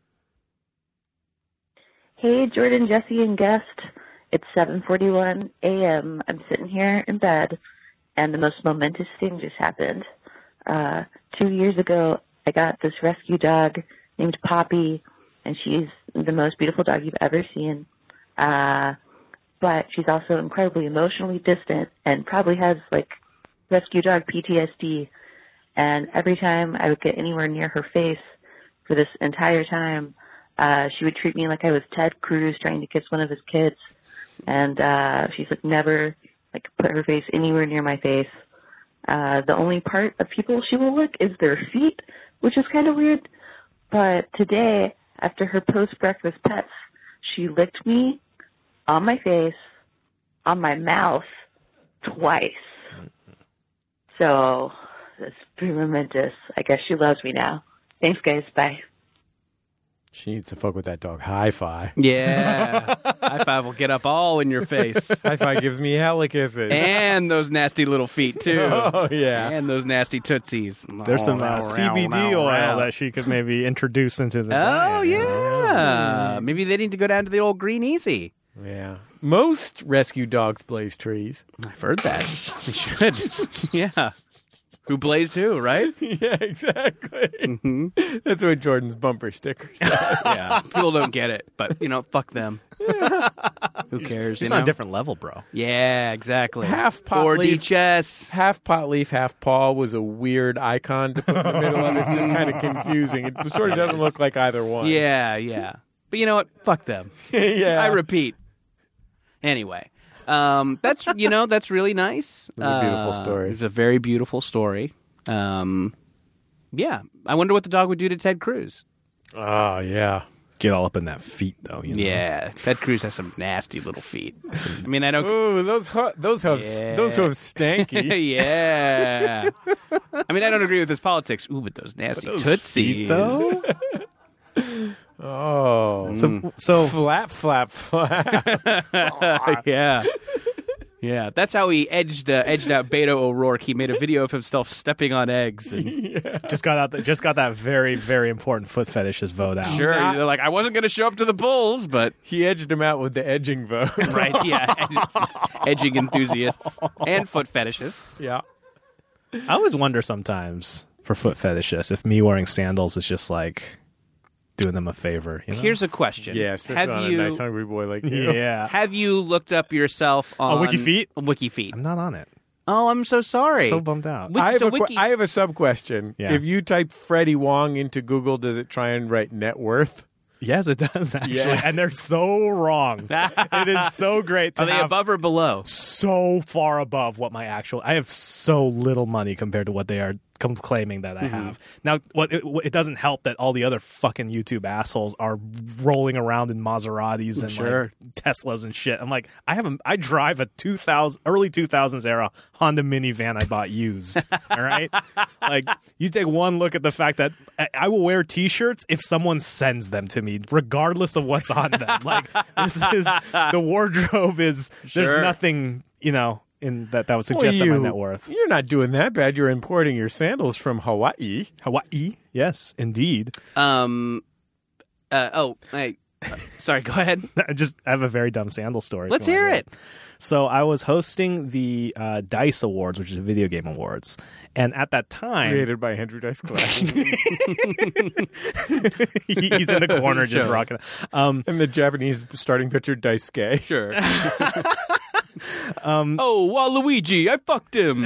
Hey, Jordan, Jesse, and guest. It's 7:41 a.m. I'm sitting here in bed, and the most momentous thing just happened. 2 years ago, I got this rescue dog named Poppy, and she's the most beautiful dog you've ever seen. But she's also incredibly emotionally distant and probably has, like, rescue dog PTSD. And every time I would get anywhere near her face for this entire time, she would treat me like I was Ted Cruz trying to kiss one of his kids. And she's like never like put her face anywhere near my face. The only part of people she will lick is their feet, which is kind of weird. But today, after her post-breakfast pets, she licked me on my face, on my mouth, twice. So that's pretty momentous. I guess she loves me now. Thanks, guys. Bye. She needs to fuck with that dog. Hi-Fi. Yeah. High-Five will get up all in your face. Hi-Fi gives me hella kisses. And those nasty little feet, too. Oh, yeah. And those nasty tootsies. There's some CBD oil that she could maybe introduce into the diet. Oh, yeah. Maybe they need to go down to the old Green Easy. Yeah. Most rescue dogs blaze trees. I've heard that. They should. Yeah. Who blazed who, right? Yeah, exactly. Mm-hmm. That's what Jordan's bumper sticker says. Yeah. People don't get it, but, fuck them. Who cares? She's on a different level, bro. Yeah, exactly. Half pot 4D leaf, chess. Half pot leaf, half paw was a weird icon to put in the middle of it. It's just kind of confusing. It sort of doesn't look like either one. Yeah, yeah. But you know what? Fuck them. Yeah. I repeat. Anyway. That's really nice. It was a beautiful story. It was a very beautiful story. Yeah. I wonder what the dog would do to Ted Cruz. Oh, yeah. get all up in that feet, though. You know? Yeah, Ted Cruz has some nasty little feet. I mean, I don't. Ooh, those hooves stanky. Yeah. I mean, I don't agree with his politics. Ooh, but those nasty tootsies, though. Oh, so flap. Yeah. Yeah, that's how he edged out Beto O'Rourke. He made a video of himself stepping on eggs. And just got that very, very important foot fetishes vote out. Sure, they're like, I wasn't going to show up to the polls, but he edged him out with the edging vote. Right? Yeah, edging enthusiasts and foot fetishists. Yeah, I always wonder sometimes for foot fetishists if me wearing sandals is just like doing them a favor. You know? Here's a question. Yeah, especially on a nice hungry boy like you. Yeah. Have you looked up yourself on WikiFeet? WikiFeet. I'm not on it. Oh, I'm so sorry. So bummed out. I have a sub question. Yeah. If you type Freddie Wong into Google, does it try and write net worth? Yes, it does, actually. Yeah. And they're so wrong. It is so great to Are they have above or below? so far above what my actual... I have so little money compared to what they are claiming that I have. Now, it doesn't help that all the other fucking YouTube assholes are rolling around in Maseratis and like Teslas and shit. I'm like, I drive a early 2000s era Honda minivan I bought used. All right? Like, you take one look at the fact that I will wear t-shirts if someone sends them to me, regardless of what's on them. Like, the wardrobe is, there's nothing, in that would suggest that my net worth. You're not doing that bad. You're importing your sandals from Hawaii. Hawaii? Yes, indeed. Sorry, go ahead. I have a very dumb sandal story. Let's hear it. So I was hosting the DICE Awards, which is the video game awards. And at that time... Created by Andrew Dice Clay. He's in the corner just rocking it. And the Japanese starting pitcher, Daisuke. Sure. Waluigi, I fucked him.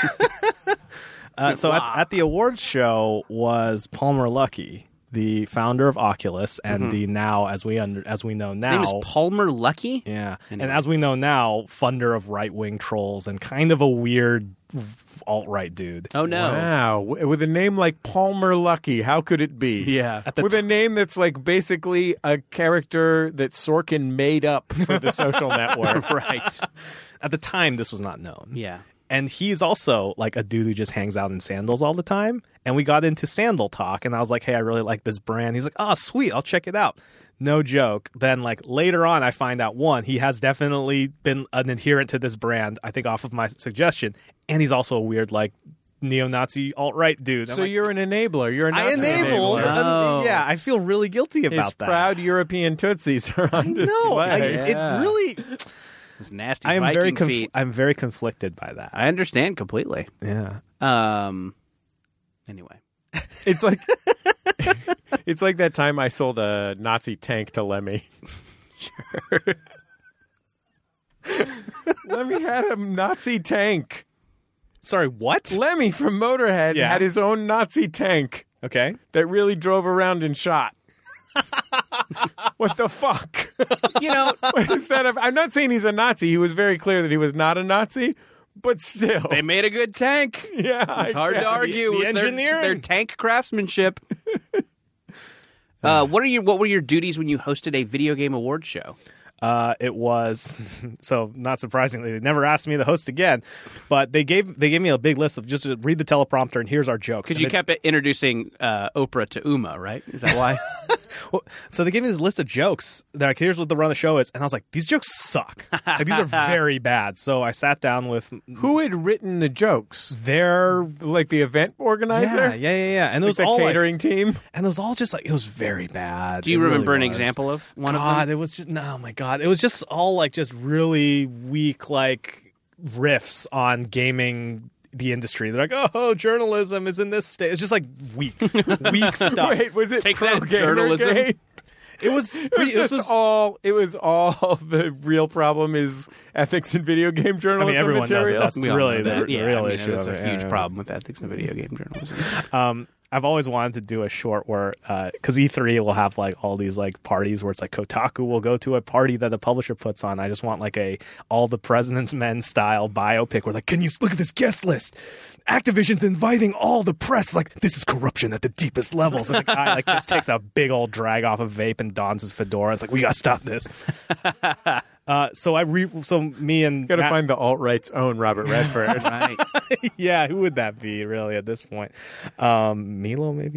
So at the awards show was Palmer Luckey, the founder of Oculus, and the now, as we know now, his name is Palmer Luckey. Yeah, anyway. And as we know now, funder of Right Wing Trolls and kind of a weird alt-right dude. Oh no! Wow, with a name like Palmer Luckey, how could it be? Yeah, with a name that's like basically a character that Sorkin made up for the Social Network. Right. At the time, this was not known. Yeah. And he's also like a dude who just hangs out in sandals all the time. And we got into sandal talk, and I was like, hey, I really like this brand. He's like, oh, sweet, I'll check it out. No joke. Then like later on, I find out, one, he has definitely been an adherent to this brand, I think off of my suggestion. And he's also a weird like neo-Nazi alt-right dude. So you're an enabler. You're a Nazi I enabled. enabler. Yeah, I feel really guilty about His that. proud European Tootsies are on display. It really... It's nasty. I am Viking feet. I'm very conflicted by that. I understand completely. Yeah. Anyway, it's like that time I sold a Nazi tank to Lemmy. Sure. Lemmy had a Nazi tank. Sorry, what? Lemmy from Motorhead had his own Nazi tank. Okay. That really drove around and shot. What the fuck? What is that? I'm not saying he's a Nazi. He was very clear that he was not a Nazi, but still. They made a good tank. Yeah. It's hard to argue with their tank craftsmanship. What were your duties when you hosted a video game awards show? It was, so not surprisingly, they never asked me to host again, but they gave me a big list of just read the teleprompter and here's our joke. Because you kept introducing Oprah to Uma, right? Is that why? So they gave me this list of jokes. They're like, here's what the run of the show is. And I was like, these jokes suck. Like, these are very bad. So I sat down with... Who had written the jokes? They're... Like the event organizer? Yeah. And it was the all catering team? And it was all just like, it was very bad. Do you remember an example of one of them? It was just, oh my God. It was just all like just really weak like riffs on gaming the industry. They're like, oh, journalism is in this state. It's just like weak stuff. Wait, was it Take that, journalism? It was all the real problem is ethics in video game journalism. I mean, everyone material. does it. That's really the real issue. That's a huge Yeah. problem with ethics in video game journalism. I've always wanted to do a short where, because E3 will have like all these like parties where it's like Kotaku will go to a party that the publisher puts on. I just want like all the President's Men style biopic where like, can you look at this guest list? Activision's inviting all the press. Like, this is corruption at the deepest levels. And the guy like just takes a big old drag off a vape and dons his fedora. It's like, we gotta stop this. So me and Got to Matt, find the alt-right's own Robert Redford. Right. yeah, who would that be really at this point? Milo maybe.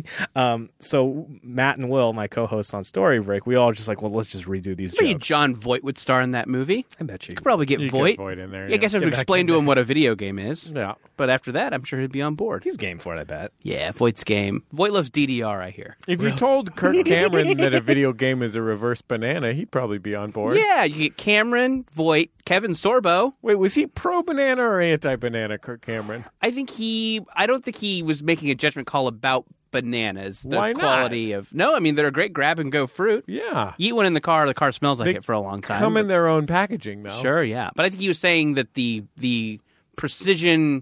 So Matt and Will, my co-hosts on Story Break, we all just like, well, let's just redo these Maybe jokes. John Voight would star in that movie. I bet you. Could probably get You Voight. get Voight in there. Yeah, I guess I have to explain to him what a video game is. Yeah. But after that, I'm sure he'd be on board. He's game for it, I bet. Yeah, Voight's game. Voight loves DDR, I hear. If you told Kirk Cameron that a video game is a reverse banana, he'd probably be on board. Yeah, you get Cameron, Voight, Kevin Sorbo. Wait, was he pro-banana or anti-banana, Kirk Cameron? I don't think he was making a judgment call about bananas. The Why not? quality of No, I mean they're a great grab and go fruit. Yeah. You eat one in the car smells like They it for a long time. Come in their own packaging, though. Sure, yeah. But I think he was saying that the precision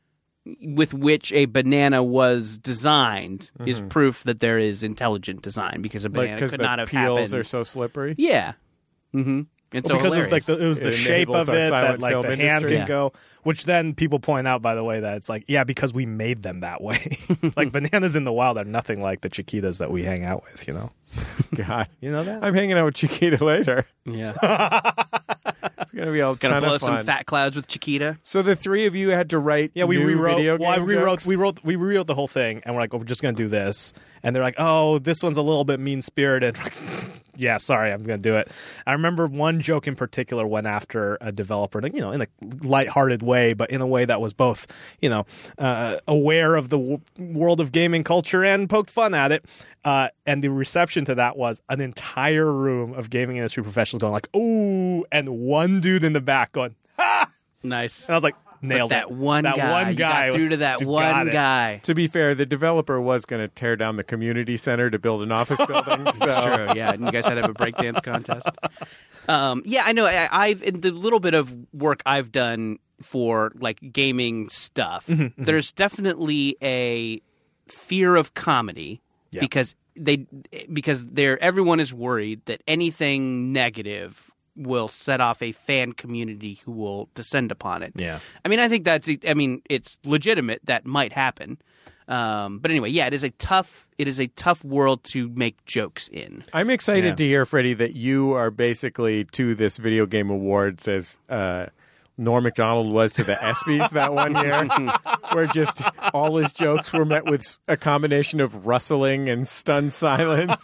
with which a banana was designed is proof that there is intelligent design, because a banana Because could the not have peels happened. are so slippery? Yeah. Mm-hmm. And so because it was like hilarious. it was the It shape enables of our it that silent like film the hand industry. can Yeah. go, which then people point out, by the way, that it's like, yeah, because we made them that way. Like bananas in the wild are nothing like the Chiquitas that we hang out with, you know? God. You know that? I'm hanging out with Chiquita later. Yeah. It's going to be all Gonna ton blow of fun. some fat clouds with Chiquita. So the three of you had to write Yeah, we new rewrote. video Well, game jokes? we rewrote the whole thing, and we're like, we're just gonna do this. And they're like, oh, this one's a little bit mean spirited. Yeah, sorry, I'm gonna do it. I remember one joke in particular went after a developer, you know, in a lighthearted way, but in a way that was both, you know, aware of the world of gaming culture and poked fun at it. And the reception to that was an entire room of gaming industry professionals going like, ooh, and one dude in the back going, ha! Nice. And I was like, nailed That it. one that guy. one You guy got through was- to that just one got it. guy. To be fair, the developer was going to tear down the community center to build an office building. So. True, yeah. And you guys had to have a breakdance contest. Yeah, I know. I've in the little bit of work I've done for like gaming stuff, there's definitely a fear of comedy because everyone is worried that anything negative will set off a fan community who will descend upon it. Yeah. I mean, I think it's legitimate that might happen. But anyway, yeah, it is a tough world to make jokes in. I'm excited to hear, Freddie, that you are basically to this video game awards as Norm Macdonald was to the ESPYs that one year, where just all his jokes were met with a combination of rustling and stunned silence.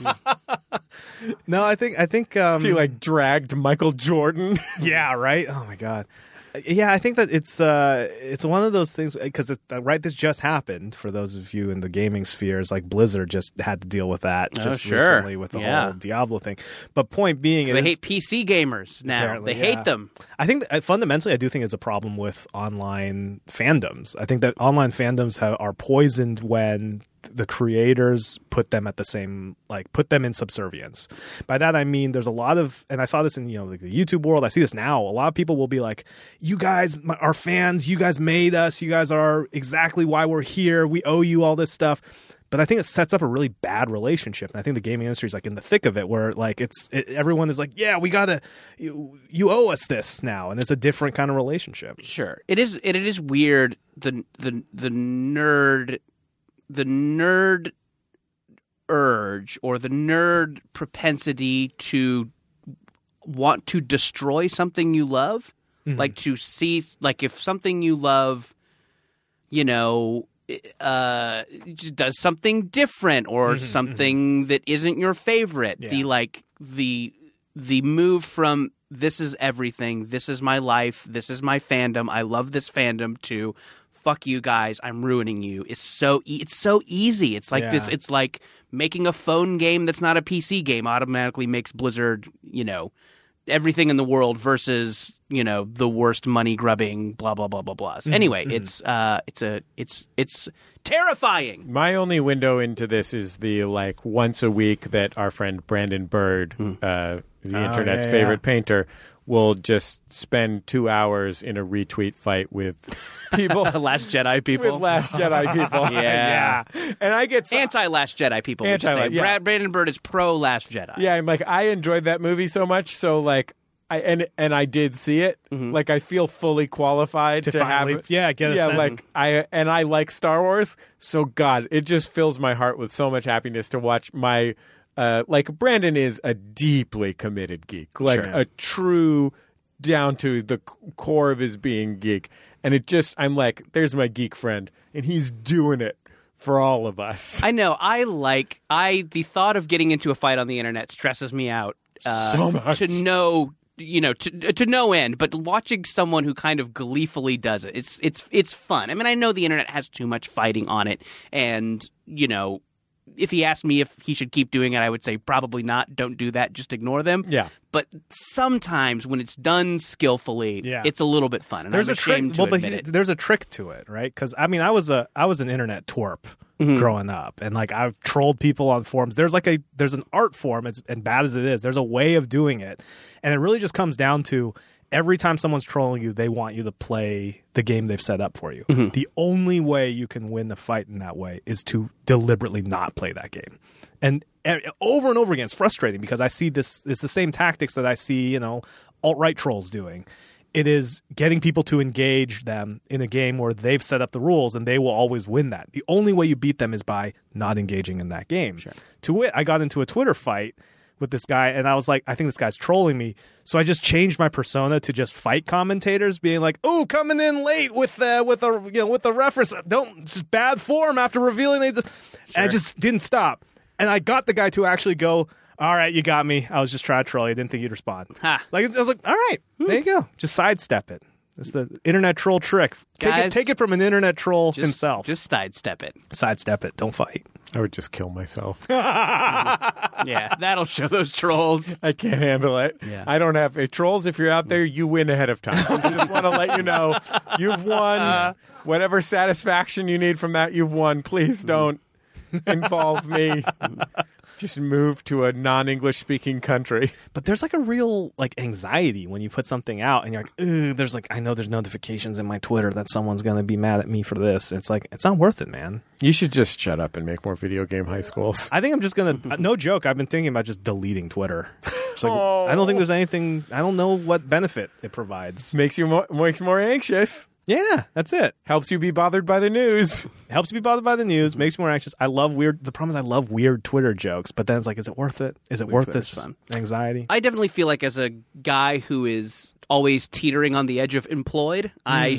No, I think So he like dragged Michael Jordan. yeah, right. Oh my god. Yeah, I think that it's one of those things because this just happened for those of you in the gaming spheres. Like Blizzard just had to deal with that just recently with the whole Diablo thing. But point being, they hate PC gamers now. They hate them. I think that fundamentally, I do think it's a problem with online fandoms. I think that online fandoms are poisoned when the creators put them at the same, like put them in subservience. By that I mean there's a lot of, and I saw this in like the YouTube world. I see this now. A lot of people will be like, "You guys are fans. You guys made us. You guys are exactly why we're here. We owe you all this stuff." But I think it sets up a really bad relationship. And I think the gaming industry is like in the thick of it, where like everyone is like, "Yeah, we gotta, you owe us this now," and it's a different kind of relationship. Sure, it is. It is weird. The nerd urge or the nerd propensity to want to destroy something you love, like to see, like if something you love, you know, does something different or something that isn't your favorite. The move from this is everything, this is my life, this is my fandom, I love this fandom, to fuck you guys, I'm ruining you. It's so easy. It's like this. It's like making a phone game that's not a PC game automatically makes Blizzard, you know, everything in the world versus, you know, the worst money grubbing blah blah blah blah blah. Anyway, it's terrifying. My only window into this is the like once a week that our friend Brandon Bird, the internet's favorite painter, will just spend 2 hours in a retweet fight with people. Last Jedi people. With Last Jedi people. Yeah. And I get anti-Last Jedi people. Brandon Brandon Bird is pro Last Jedi. Yeah, I'm like, I enjoyed that movie so much, so like I did see it. Like I feel fully qualified to finally, have get a sense. Like I like Star Wars. So God, it just fills my heart with so much happiness to watch my like Brandon is a deeply committed geek, like a true down to the core of his being geek. And I'm like, there's my geek friend, and he's doing it for all of us. I know. The thought of getting into a fight on the internet stresses me out so much. To no end. But watching someone who kind of gleefully does it, it's fun. I mean, I know the internet has too much fighting on it, and if he asked me if he should keep doing it, I would say probably not. Don't do that. Just ignore them. Yeah. But sometimes when it's done skillfully, it's a little bit fun. And there's I'm ashamed to admit it. There's a trick to it, right? Because I mean, I was an internet twerp growing up, and like I've trolled people on forums. There's an art form, as bad as it is. There's a way of doing it, and it really just comes down to every time someone's trolling you, they want you to play the game they've set up for you. The only way you can win the fight in that way is to deliberately not play that game. And over and over again, it's frustrating because I see this. It's the same tactics that I see, alt-right trolls doing. It is getting people to engage them in a game where they've set up the rules and they will always win that. The only way you beat them is by not engaging in that game. Sure. To wit, I got into a Twitter fight with this guy, and I was like, I think this guy's trolling me. So I just changed my persona to just fight commentators, being like, "Oh, coming in late with the reference, just bad form after revealing they just," and I just didn't stop. And I got the guy to actually go, "All right, you got me. I was just trying to troll you. I didn't think you'd respond." Like I was like, "All right, there you go. Just sidestep it." It's the internet troll trick. Take it from an internet troll himself. Just sidestep it. Sidestep it. Don't fight. I would just kill myself. Yeah, that'll show those trolls. I can't handle it. Yeah. I don't have trolls. If you're out there, you win ahead of time. I just want to let you know you've won. Whatever satisfaction you need from that, you've won. Please don't involve me. Just move to a non-English speaking country. But there's like a real anxiety when you put something out and you're like, "Ooh, I know there's notifications in my Twitter that someone's going to be mad at me for this." It's like, it's not worth it, man. You should just shut up and make more video game high schools. I think I'm just going to, no joke, I've been thinking about just deleting Twitter. It's like, I don't think there's anything, I don't know what benefit it provides. Makes you more anxious. Yeah, that's it. Helps you be bothered by the news. Helps you be bothered by the news. Makes me more anxious. The problem is I love weird Twitter jokes, but then it's like, is it worth it? Is it worth this anxiety? I definitely feel like as a guy who is always teetering on the edge of employed, I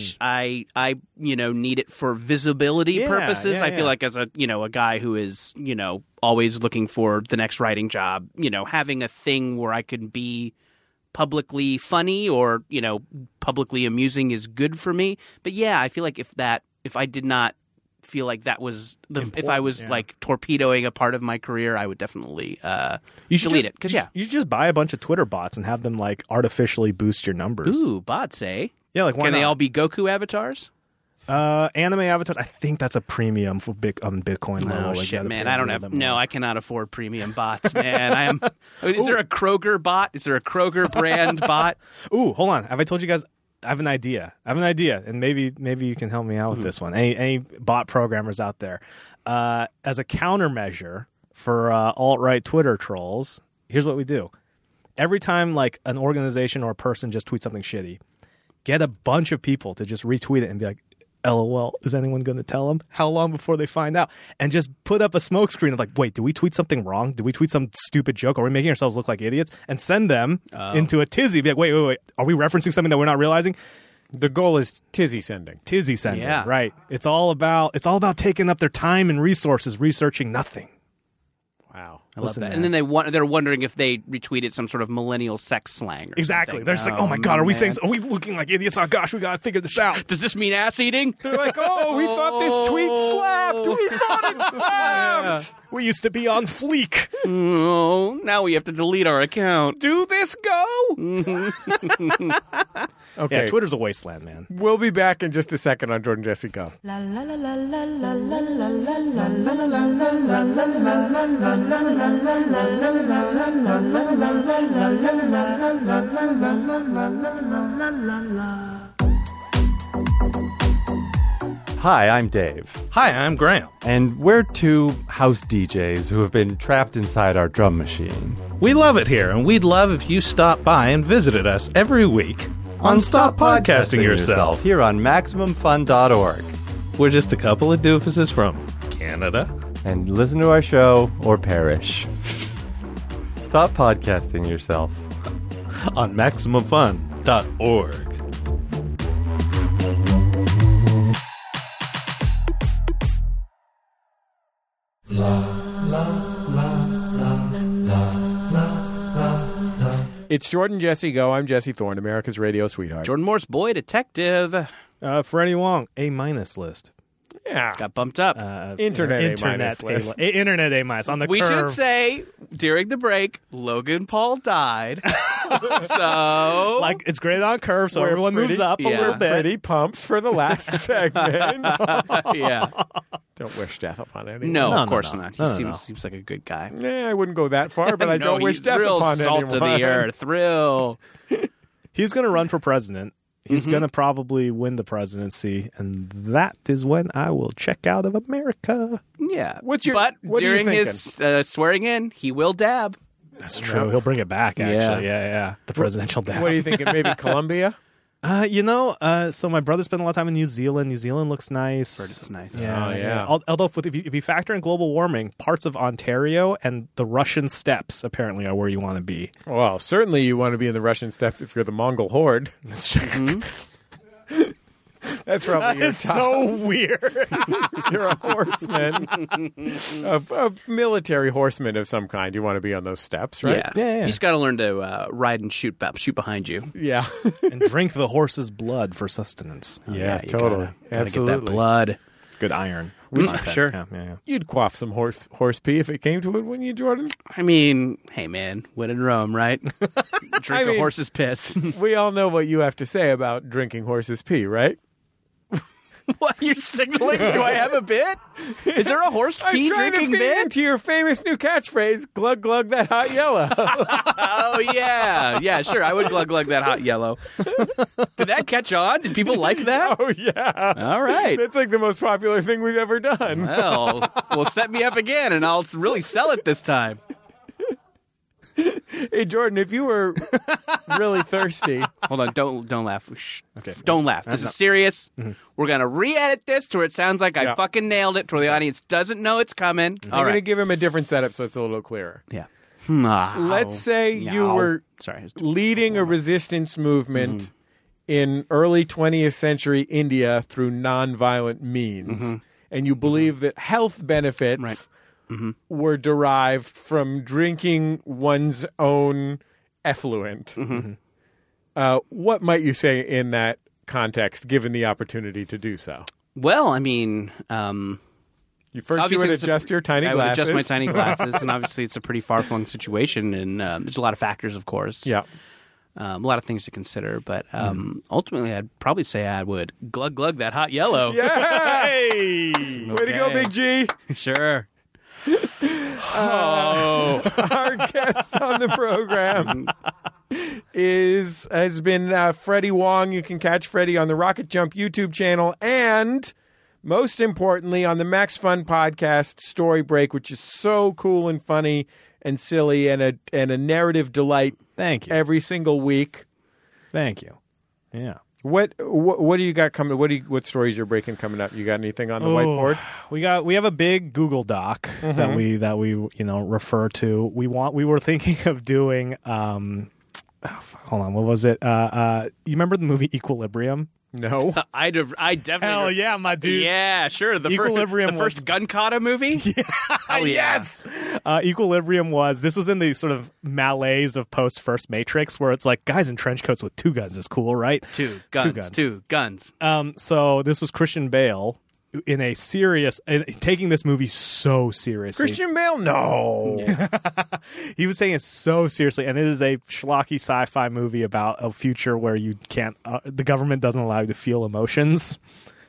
need it for visibility purposes. I feel like as a guy who is, always looking for the next writing job, having a thing where I can be publicly funny or publicly amusing is good for me. But yeah, I feel like if I did not feel like that was if I was torpedoing a part of my career, I would definitely delete it. Because you should just buy a bunch of Twitter bots and have them artificially boost your numbers. Ooh, bots, eh? Yeah, can they all be Goku avatars? Anime avatars. I think that's a premium for Bitcoin level. Oh shit, man! I don't have. No, I cannot afford premium bots, man. I am. Is there a Kroger bot? Is there a Kroger brand bot? Ooh, hold on. Have I told you guys? I have an idea, and maybe you can help me out with this one. Any bot programmers out there? As a countermeasure for alt-right Twitter trolls, here's what we do. Every time an organization or a person just tweets something shitty, get a bunch of people to just retweet it and be like, LOL, is anyone going to tell them? How long before they find out? And just put up a smokescreen of wait, did we tweet something wrong? Did we tweet some stupid joke? Are we making ourselves look like idiots? And send them into a tizzy. Be like, wait, are we referencing something that we're not realizing? The goal is tizzy sending. Tizzy sending, yeah. Right. It's all about taking up their time and resources researching nothing. Wow. I love that. And then they're wondering if they retweeted some sort of millennial sex slang. Exactly. Something. They're just like, oh my God, are we looking like idiots? Oh gosh, we got to figure this out. Does this mean ass eating? They're like, oh, we thought this tweet slapped. We thought it slapped. Yeah. We used to be on Fleek. Oh, now we have to delete our account. Do this go? Okay. Yeah, Twitter's a wasteland, man. We'll be back in just a second on Jordan Jesse Go. La la la la la la la la la la Hi, I'm Dave. Hi, I'm Graham. And we're two house DJs who have been trapped inside our drum machine. We love it here, and we'd love if you stopped by and visited us every week on Stop Podcasting Yourself here on MaximumFun.org. We're just a couple of doofuses from Canada. And listen to our show or perish. Stop podcasting yourself on MaximumFun.org. It's Jordan Jesse Go. I'm Jesse Thorne, America's radio sweetheart. Jordan Morse, boy detective. Freddie Wong, A- list. Yeah. Got bumped up. Internet A- list. Internet A- on the we curve. should say, during the break, Logan Paul died. So... Like, it's graded on curve, so everyone moves up a little bit. Pretty pumped for the last segment. Yeah. Don't wish death upon anyone. No, of course not. He seems like a good guy. I wouldn't go that far, but I don't wish death upon anyone. Salt of the earth. Real. He's going to run for president. He's going to probably win the presidency, and that is when I will check out of America. Yeah. What during his swearing in, he will dab. That's true. Yeah. He'll bring it back, actually. Yeah. The presidential dab. What are you thinking? Maybe Colombia? So my brother spent a lot of time in New Zealand. New Zealand looks nice. It's nice. Yeah. Although if you factor in global warming, parts of Ontario and the Russian steppes apparently are where you want to be. Well, certainly you want to be in the Russian steppes if you're the Mongol horde. That's true. That's probably your top. So weird. You're a horseman, a military horseman of some kind. You want to be on those steps, right? Yeah. You just got to learn to ride and shoot behind you. Yeah, and drink the horse's blood for sustenance. Yeah, totally. Absolutely. Get that blood. Good iron. Sure. Yeah. You'd quaff some horse pee if it came to it, wouldn't you, Jordan? I mean, hey, man, when in Rome, right? Drink a horse's piss. We all know what you have to say about drinking horse's pee, right? What, you're signaling? Do I have a bit? Is there a horse pee drinking bit? To your famous new catchphrase, glug glug that hot yellow. Oh, yeah, sure. I would glug glug that hot yellow. Did that catch on? Did people like that? Oh, yeah. All right. That's like the most popular thing we've ever done. Well, set me up again, and I'll really sell it this time. Hey, Jordan, if you were really thirsty... Hold on, don't laugh. Shh. Okay. Don't laugh. This is serious. Mm-hmm. We're going to re-edit this to where it sounds like I fucking nailed it, to where the audience doesn't know it's coming. I'm going to give him a different setup so it's a little clearer. Yeah. Let's say you were leading a resistance movement in early 20th century India through nonviolent means, and you believe that health benefits... were derived from drinking one's own effluent. What might you say in that context, given the opportunity to do so? Well, I mean... you would adjust your tiny glasses. I would adjust my tiny glasses, and obviously it's a pretty far-flung situation, and there's a lot of factors, of course. Yeah. A lot of things to consider, but ultimately I'd probably say I would glug glug that hot yellow. Yay! Way to go, Big G! Sure. Our guest on the program has been Freddie Wong. You can catch Freddie on the Rocket Jump YouTube channel and, most importantly, on the Max Fun podcast Story Break, which is so cool and funny and silly and a narrative delight. Thank you. Every single week. Thank you. Yeah. What do you got coming? What stories you're breaking coming up? You got anything on the whiteboard? We have a big Google Doc that we refer to. We were thinking of doing. Hold on, what was it? You remember the movie Equilibrium? No, I definitely. Hell yeah, my dude. Yeah, sure. The Equilibrium, the first gun kata movie. Yeah. Hell yeah. Yes. Equilibrium was in the sort of malaise of post first Matrix, where it's like guys in trench coats with two guns is cool, right? Two guns. So this was Christian Bale in a serious, taking this movie so seriously. Christian Bale, no. He was saying it so seriously, and it is a schlocky sci-fi movie about a future where you can't, the government doesn't allow you to feel emotions.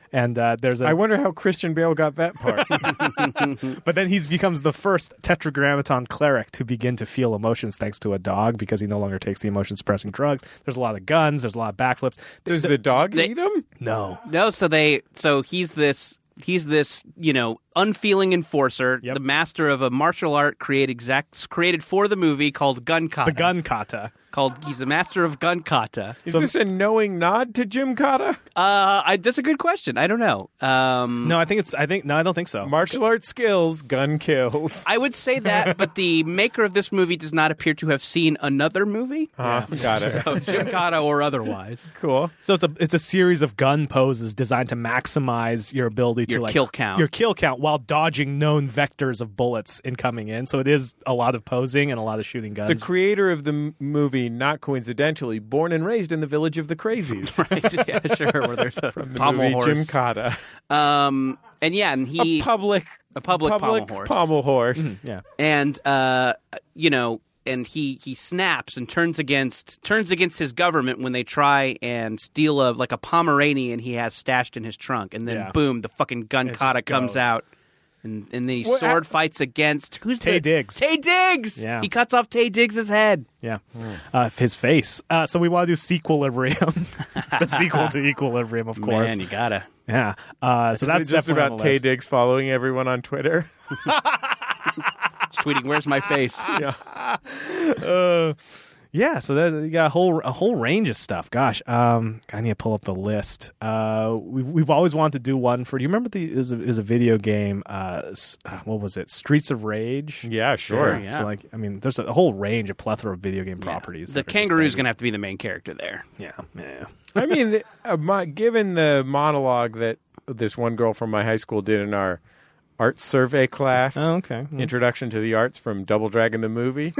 And there's I wonder how Christian Bale got that part. But then he becomes the first Tetragrammaton cleric to begin to feel emotions thanks to a dog because he no longer takes the emotion-suppressing drugs. There's a lot of guns. There's a lot of backflips. Does the dog eat him? No. So he's this, unfeeling enforcer, the master of a martial art created for the movie called Gun Kata. The Gun Kata. He's the master of Gun Kata. Is this a knowing nod to Jim Kata? That's a good question. I don't know. No, I don't think so. Martial arts skills, gun kills. I would say that, but the maker of this movie does not appear to have seen another movie. Got it. So it's Jim Kata or otherwise. Cool. So it's a series of gun poses designed to maximize your ability to kill count. Your kill count while dodging known vectors of bullets incoming in. So it is a lot of posing and a lot of shooting guns. The creator of the movie, not coincidentally, born and raised in the village of the Crazies. Right, yeah, sure, where there's a From the pommel movie horse. Jim Kata. And he... A public pommel horse. Pommel horse. Mm-hmm. Yeah. And, and he snaps and turns against his government when they try and steal a Pomeranian he has stashed in his trunk. And then, boom, the fucking Gun Kata comes out. And then he sword fights against... Taye Diggs. Taye Diggs! Yeah. He cuts off Taye Diggs' head. Yeah. His face. So we want to do Sequilibrium. The sequel to Equilibrium, of course. Man, you gotta. Yeah. So that's just definitely about on the Taye list. Diggs following everyone on Twitter. Just tweeting, "Where's my face?" Yeah, so you got a whole range of stuff. Gosh, I need to pull up the list. We've always wanted to do one for. Do you remember it was a video game? What was it? Streets of Rage. Yeah, sure. Yeah. So there's a whole range, a plethora of video game properties. The kangaroo's gonna have to be the main character there. Yeah. I mean, given the monologue that this one girl from my high school did in our art survey class, Introduction to the Arts from Double Dragon the movie.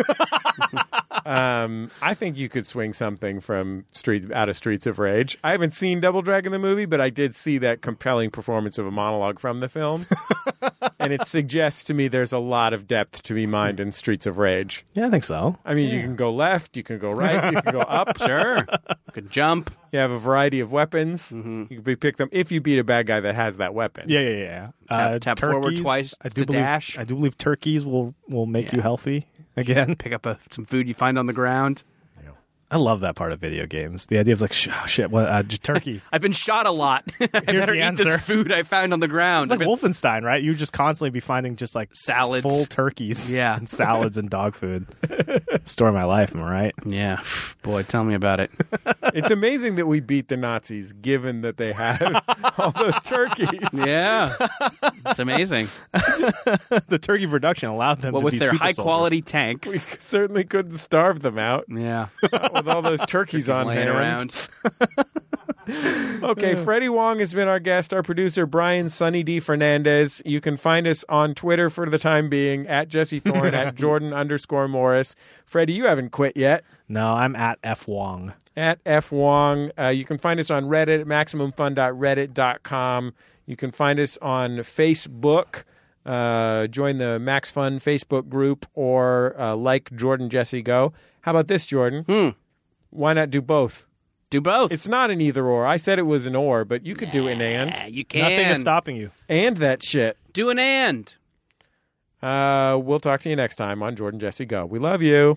I think you could swing something from out of Streets of Rage. I haven't seen Double Dragon the movie, but I did see that compelling performance of a monologue from the film. And it suggests to me there's a lot of depth to be mined in Streets of Rage. Yeah, I think so. I mean, you can go left, you can go right, you can go up. Sure. You could jump. You have a variety of weapons. You can pick them if you beat a bad guy that has that weapon. Yeah. Tap forward twice to dash. I do believe turkeys will make you healthy again. Pick up some food you find on the ground. I love that part of video games. The idea of just turkey. I've been shot a lot. I better eat this food I found on the ground. It's like Wolfenstein, right? You just constantly be finding just like salads, full turkeys, and salads and dog food. Story of my life, am I right? Yeah, boy, tell me about it. It's amazing that we beat the Nazis, given that they have all those turkeys. Yeah, it's amazing. The turkey production allowed them to with be their super high quality soldiers. tanks. We certainly couldn't starve them out. Yeah. With all those turkeys on laying hand. around. Okay, Freddie Wong has been our guest. Our producer, Brian Sunny D. Fernandez. You can find us on Twitter for the time being, at Jesse Thorne, at Jordan_Morris. Freddie, you haven't quit yet. No, I'm at F. Wong. At F. Wong. You can find us on Reddit at MaximumFun.reddit.com. You can find us on Facebook. Join the Max Fun Facebook group or like Jordan Jesse Go. How about this, Jordan? Why not do both? Do both. It's not an either or. I said it was an or, but you could do an and. You can. Nothing is stopping you. And that shit. Do an and. We'll talk to you next time on Jordan Jesse Go. We love you.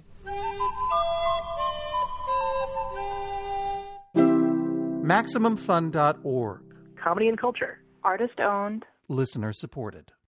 MaximumFun.org. Comedy and culture. Artist owned. Listener supported.